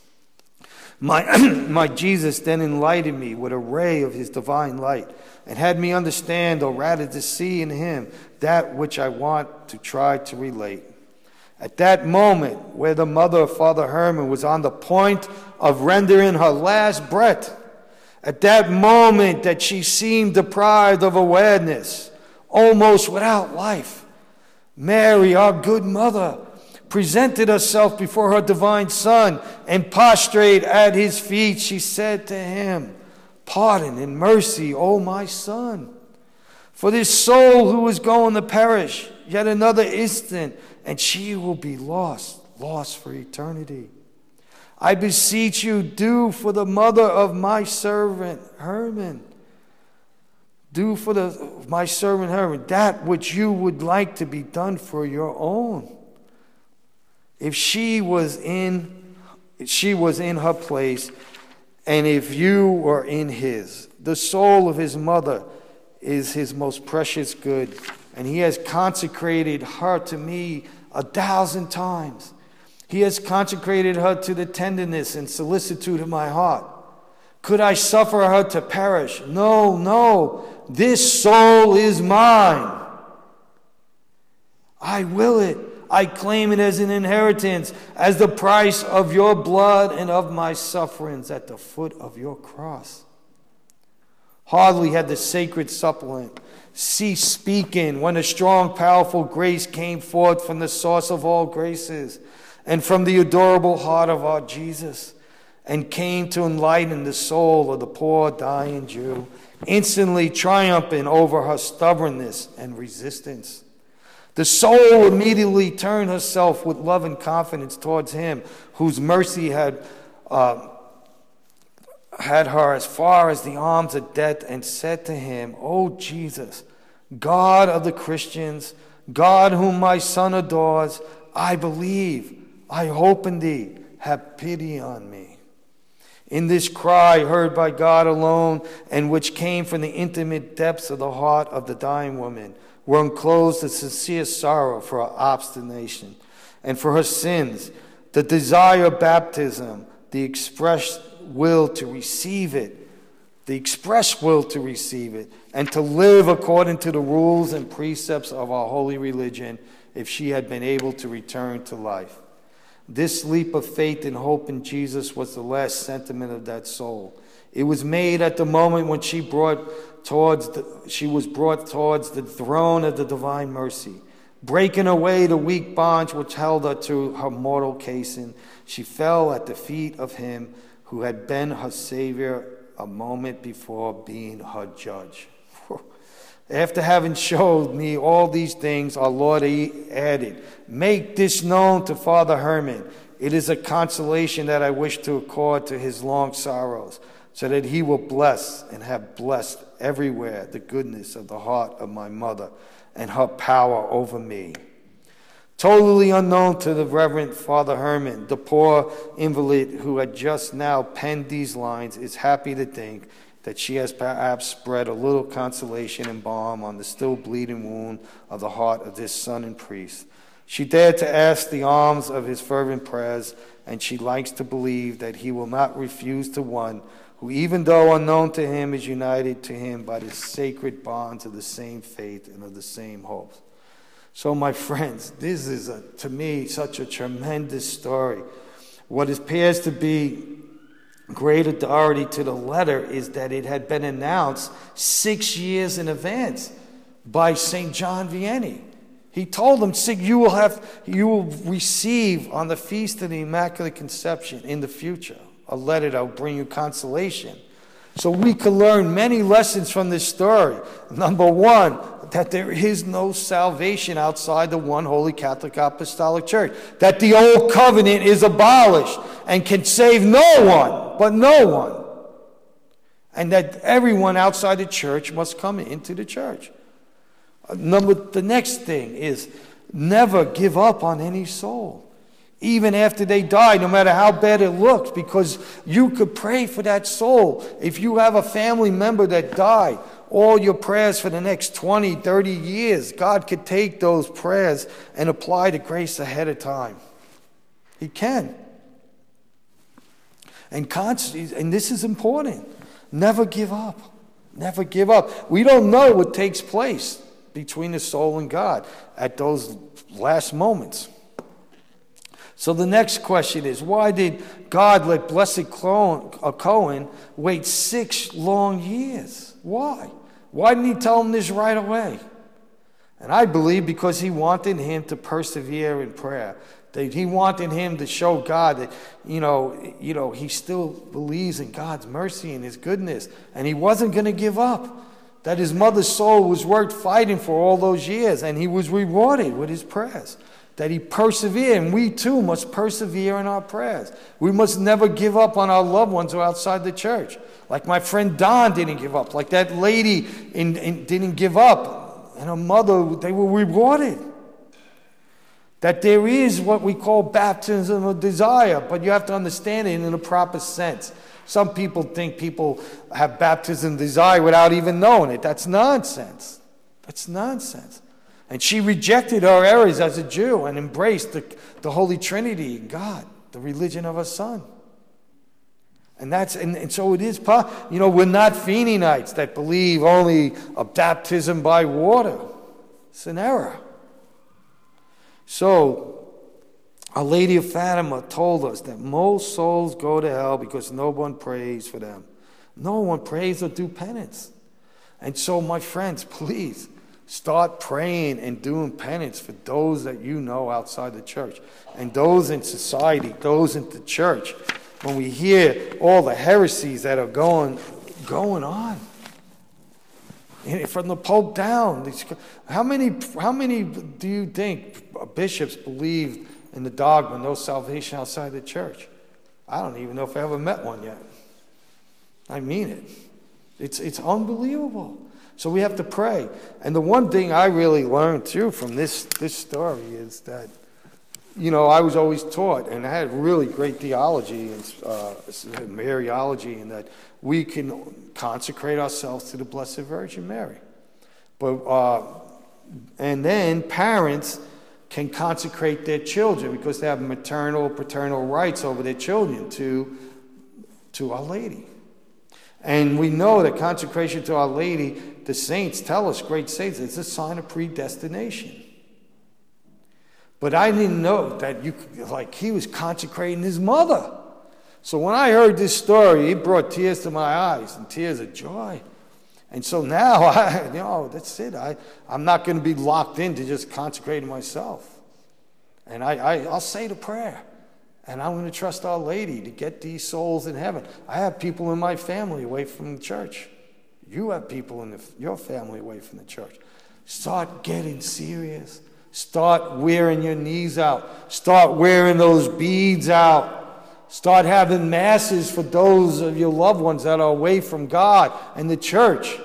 My, my Jesus then enlightened me with a ray of his divine light, and had me understand, or rather to see in him, that which I want to try to relate. At that moment, where the mother of Father Herman was on the point of rendering her last breath, at that moment that she seemed deprived of awareness, almost without life, Mary, our good mother, presented herself before her divine Son, and prostrate at his feet, she said to him, "Pardon and mercy, O my Son, for this soul who is going to perish, yet another instant, and she will be lost, lost for eternity. I beseech you, do for the mother of my servant Herman, do for the, my servant Herman that which you would like to be done for your own. If she was in, if she was in her place, and if you were in his, the soul of his mother is his most precious good, and he has consecrated her to me a thousand times. He has consecrated her to the tenderness and solicitude of my heart. Could I suffer her to perish? No, no. This soul is mine. I will it. I claim it as an inheritance, as the price of your blood and of my sufferings at the foot of your cross." Hardly had the sacred supplement ceased speaking when a strong, powerful grace came forth from the source of all graces and from the adorable heart of our Jesus, and came to enlighten the soul of the poor dying Jew, instantly triumphant over her stubbornness and resistance. The soul immediately turned herself with love and confidence towards him whose mercy had uh, had her as far as the arms of death, and said to him, "O Jesus, God of the Christians, God whom my son adores, I believe, I hope in thee, have pity on me." In this cry heard by God alone, and which came from the intimate depths of the heart of the dying woman, were enclosed the sincere sorrow for her obstination and for her sins, the desire of baptism, the express will to receive it, the express will to receive it, and to live according to the rules and precepts of our holy religion, if she had been able to return to life. This leap of faith and hope in Jesus was the last sentiment of that soul. It was made at the moment when she brought towards the, she was brought towards the throne of the divine mercy. Breaking away the weak bonds which held her to her mortal casing, she fell at the feet of him who had been her Savior a moment before being her judge. After having showed me all these things, our Lord added, "Make this known to Father Herman. It is a consolation that I wish to accord to his long sorrows, so that he will bless and have blessed everywhere the goodness of the heart of my mother and her power over me." Totally unknown to the Reverend Father Herman, the poor invalid who had just now penned these lines is happy to think that she has perhaps spread a little consolation and balm on the still bleeding wound of the heart of this son and priest. She dared to ask the alms of his fervent prayers, and she likes to believe that he will not refuse to one who, even though unknown to him, is united to him by the sacred bonds of the same faith and of the same hopes. So, my friends, this is, a, to me, such a tremendous story. What appears to be great authority to the letter is that it had been announced six years in advance by Saint John Vianney. He told them, you will have, you will receive on the Feast of the Immaculate Conception in the future a letter that will bring you consolation. So we can learn many lessons from this story. Number one, that there is no salvation outside the one holy Catholic Apostolic Church. That the old covenant is abolished and can save no one, but no one. And that everyone outside the church must come into the church. Number, the next thing is never give up on any soul. Even after they die, no matter how bad it looks, because you could pray for that soul. If you have a family member that died, all your prayers for the next twenty, thirty years, God could take those prayers and apply the grace ahead of time. He can. And constantly, and this is important, never give up. Never give up. We don't know what takes place between the soul and God at those last moments. So the next question is, why did God let Blessed Cohen wait six long years? Why? Why didn't he tell him this right away? And I believe because he wanted him to persevere in prayer. That he wanted him to show God that, you know, you know, he still believes in God's mercy and his goodness. And he wasn't going to give up. That his mother's soul was worth fighting for all those years. And he was rewarded with his prayers. That he persevered, and we too must persevere in our prayers. We must never give up on our loved ones who are outside the church. Like my friend Don didn't give up. Like that lady in, in, didn't give up. And her mother, they were rewarded. That there is what we call baptism of desire, but you have to understand it in a proper sense. Some people think people have baptism of desire without even knowing it. That's nonsense. That's nonsense. And she rejected her errors as a Jew and embraced the, the Holy Trinity, God, the religion of her Son. And that's and, and so it is. You know, we're not Feeneynites that believe only a baptism by water. It's an error. So, Our Lady of Fatima told us that most souls go to hell because no one prays for them. No one prays or do penance. And so, my friends, please, start praying and doing penance for those that you know outside the church and those in society, those in the church. When we hear all the heresies that are going, going on, and from the Pope down, how many, how many do you think bishops believe in the dogma, no salvation outside the church? I don't even know if I ever met one yet. I mean it. It's, it's unbelievable. So we have to pray. And the one thing I really learned, too, from this, this story is that, you know, I was always taught, and I had really great theology and uh, Mariology, and that we can consecrate ourselves to the Blessed Virgin Mary. But uh, and then parents can consecrate their children because they have maternal, paternal rights over their children to, to Our Lady. And we know that consecration to Our Lady, the saints tell us, great saints, it's a sign of predestination. But I didn't know that you could, like he was consecrating his mother. So when I heard this story, it brought tears to my eyes and tears of joy. And so now, I, you know, that's it. I, I'm not going to be locked into just consecrating myself. And I, I, I'll say the prayer. And I'm going to trust Our Lady to get these souls in heaven. I have people in my family away from the church. You have people in the, your family away from the church. Start getting serious. Start wearing your knees out. Start wearing those beads out. Start having masses for those of your loved ones that are away from God and the church.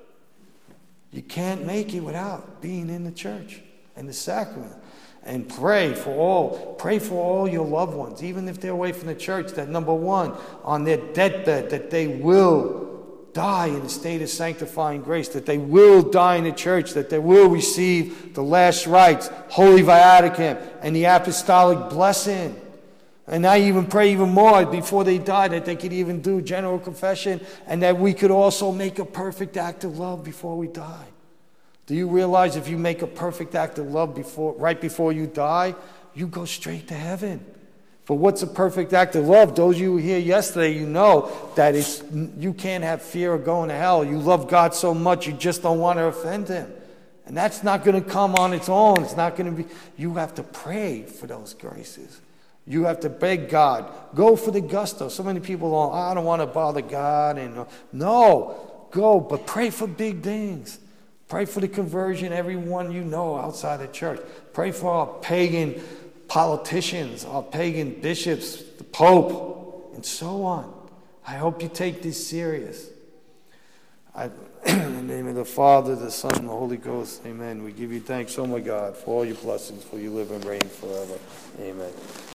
You can't make it without being in the church and the sacrament. And pray for all, pray for all your loved ones, even if they're away from the church, that number one, on their deathbed, that they will die in a state of sanctifying grace, that they will die in the church, that they will receive the last rites, Holy Viaticum, and the apostolic blessing. And I even pray even more before they die that they could even do general confession and that we could also make a perfect act of love before we die. Do you realize if you make a perfect act of love before, right before you die, you go straight to heaven? For what's a perfect act of love? Those of you who were here yesterday, you know that it's, you can't have fear of going to hell. You love God so much, you just don't want to offend Him. And that's not going to come on its own. It's not going to be, you have to pray for those graces. You have to beg God. Go for the gusto. So many people are, I don't want to bother God. And no, go, but pray for big things. Pray for the conversion, everyone you know outside the church. Pray for our pagan politicians, our pagan bishops, the Pope, and so on. I hope you take this serious. I, in the name of the Father, the Son, and the Holy Ghost, amen. We give you thanks, oh my God, for all your blessings, for you live and reign forever. Amen.